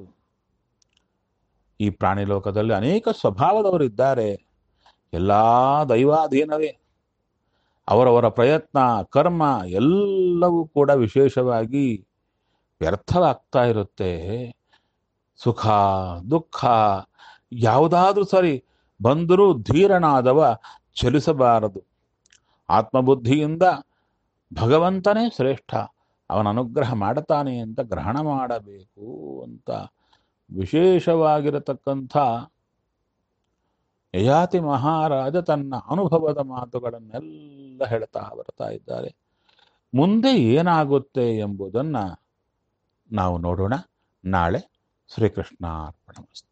ಈ ಪ್ರಾಣಿ ಲೋಕದಲ್ಲಿ ಅನೇಕ ಸ್ವಭಾವದವರಿದ್ದಾರೆ. ಎಲ್ಲಾ ದೈವಾಧೀನವೇ. ಅವರವರ ಪ್ರಯತ್ನ ಕರ್ಮ ಎಲ್ಲವೂ ಕೂಡ ವಿಶೇಷವಾಗಿ ವ್ಯರ್ಥವಾಗ್ತಾ ಇರುತ್ತೆ. ಸುಖ ದುಃಖ ಯಾವುದಾದ್ರೂ ಸರಿ ಬಂದರೂ ಧೀರನಾದವ ಚಲಿಸಬಾರದು. ಆತ್ಮಬುದ್ಧಿಯಿಂದ ಭಗವಂತನೇ ಶ್ರೇಷ್ಠ, ಅವನ ಅನುಗ್ರಹ ಮಾಡುತ್ತಾನೆ ಅಂತ ಗ್ರಹಣ ಮಾಡಬೇಕು ಅಂತ ವಿಶೇಷವಾಗಿರತಕ್ಕಂಥ ಯಯಾತಿ ಮಹಾರಾಜ ತನ್ನ ಅನುಭವದ ಮಾತುಗಳನ್ನೆಲ್ಲ ಹೇಳ್ತಾ ಬರ್ತಾ ಇದ್ದಾರೆ. ಮುಂದೆ ಏನಾಗುತ್ತೆ ಎಂಬುದನ್ನು ನಾವು ನೋಡೋಣ ನಾಳೆ. ಶ್ರೀಕೃಷ್ಣಾರ್ಪಣಮಸ್ತು.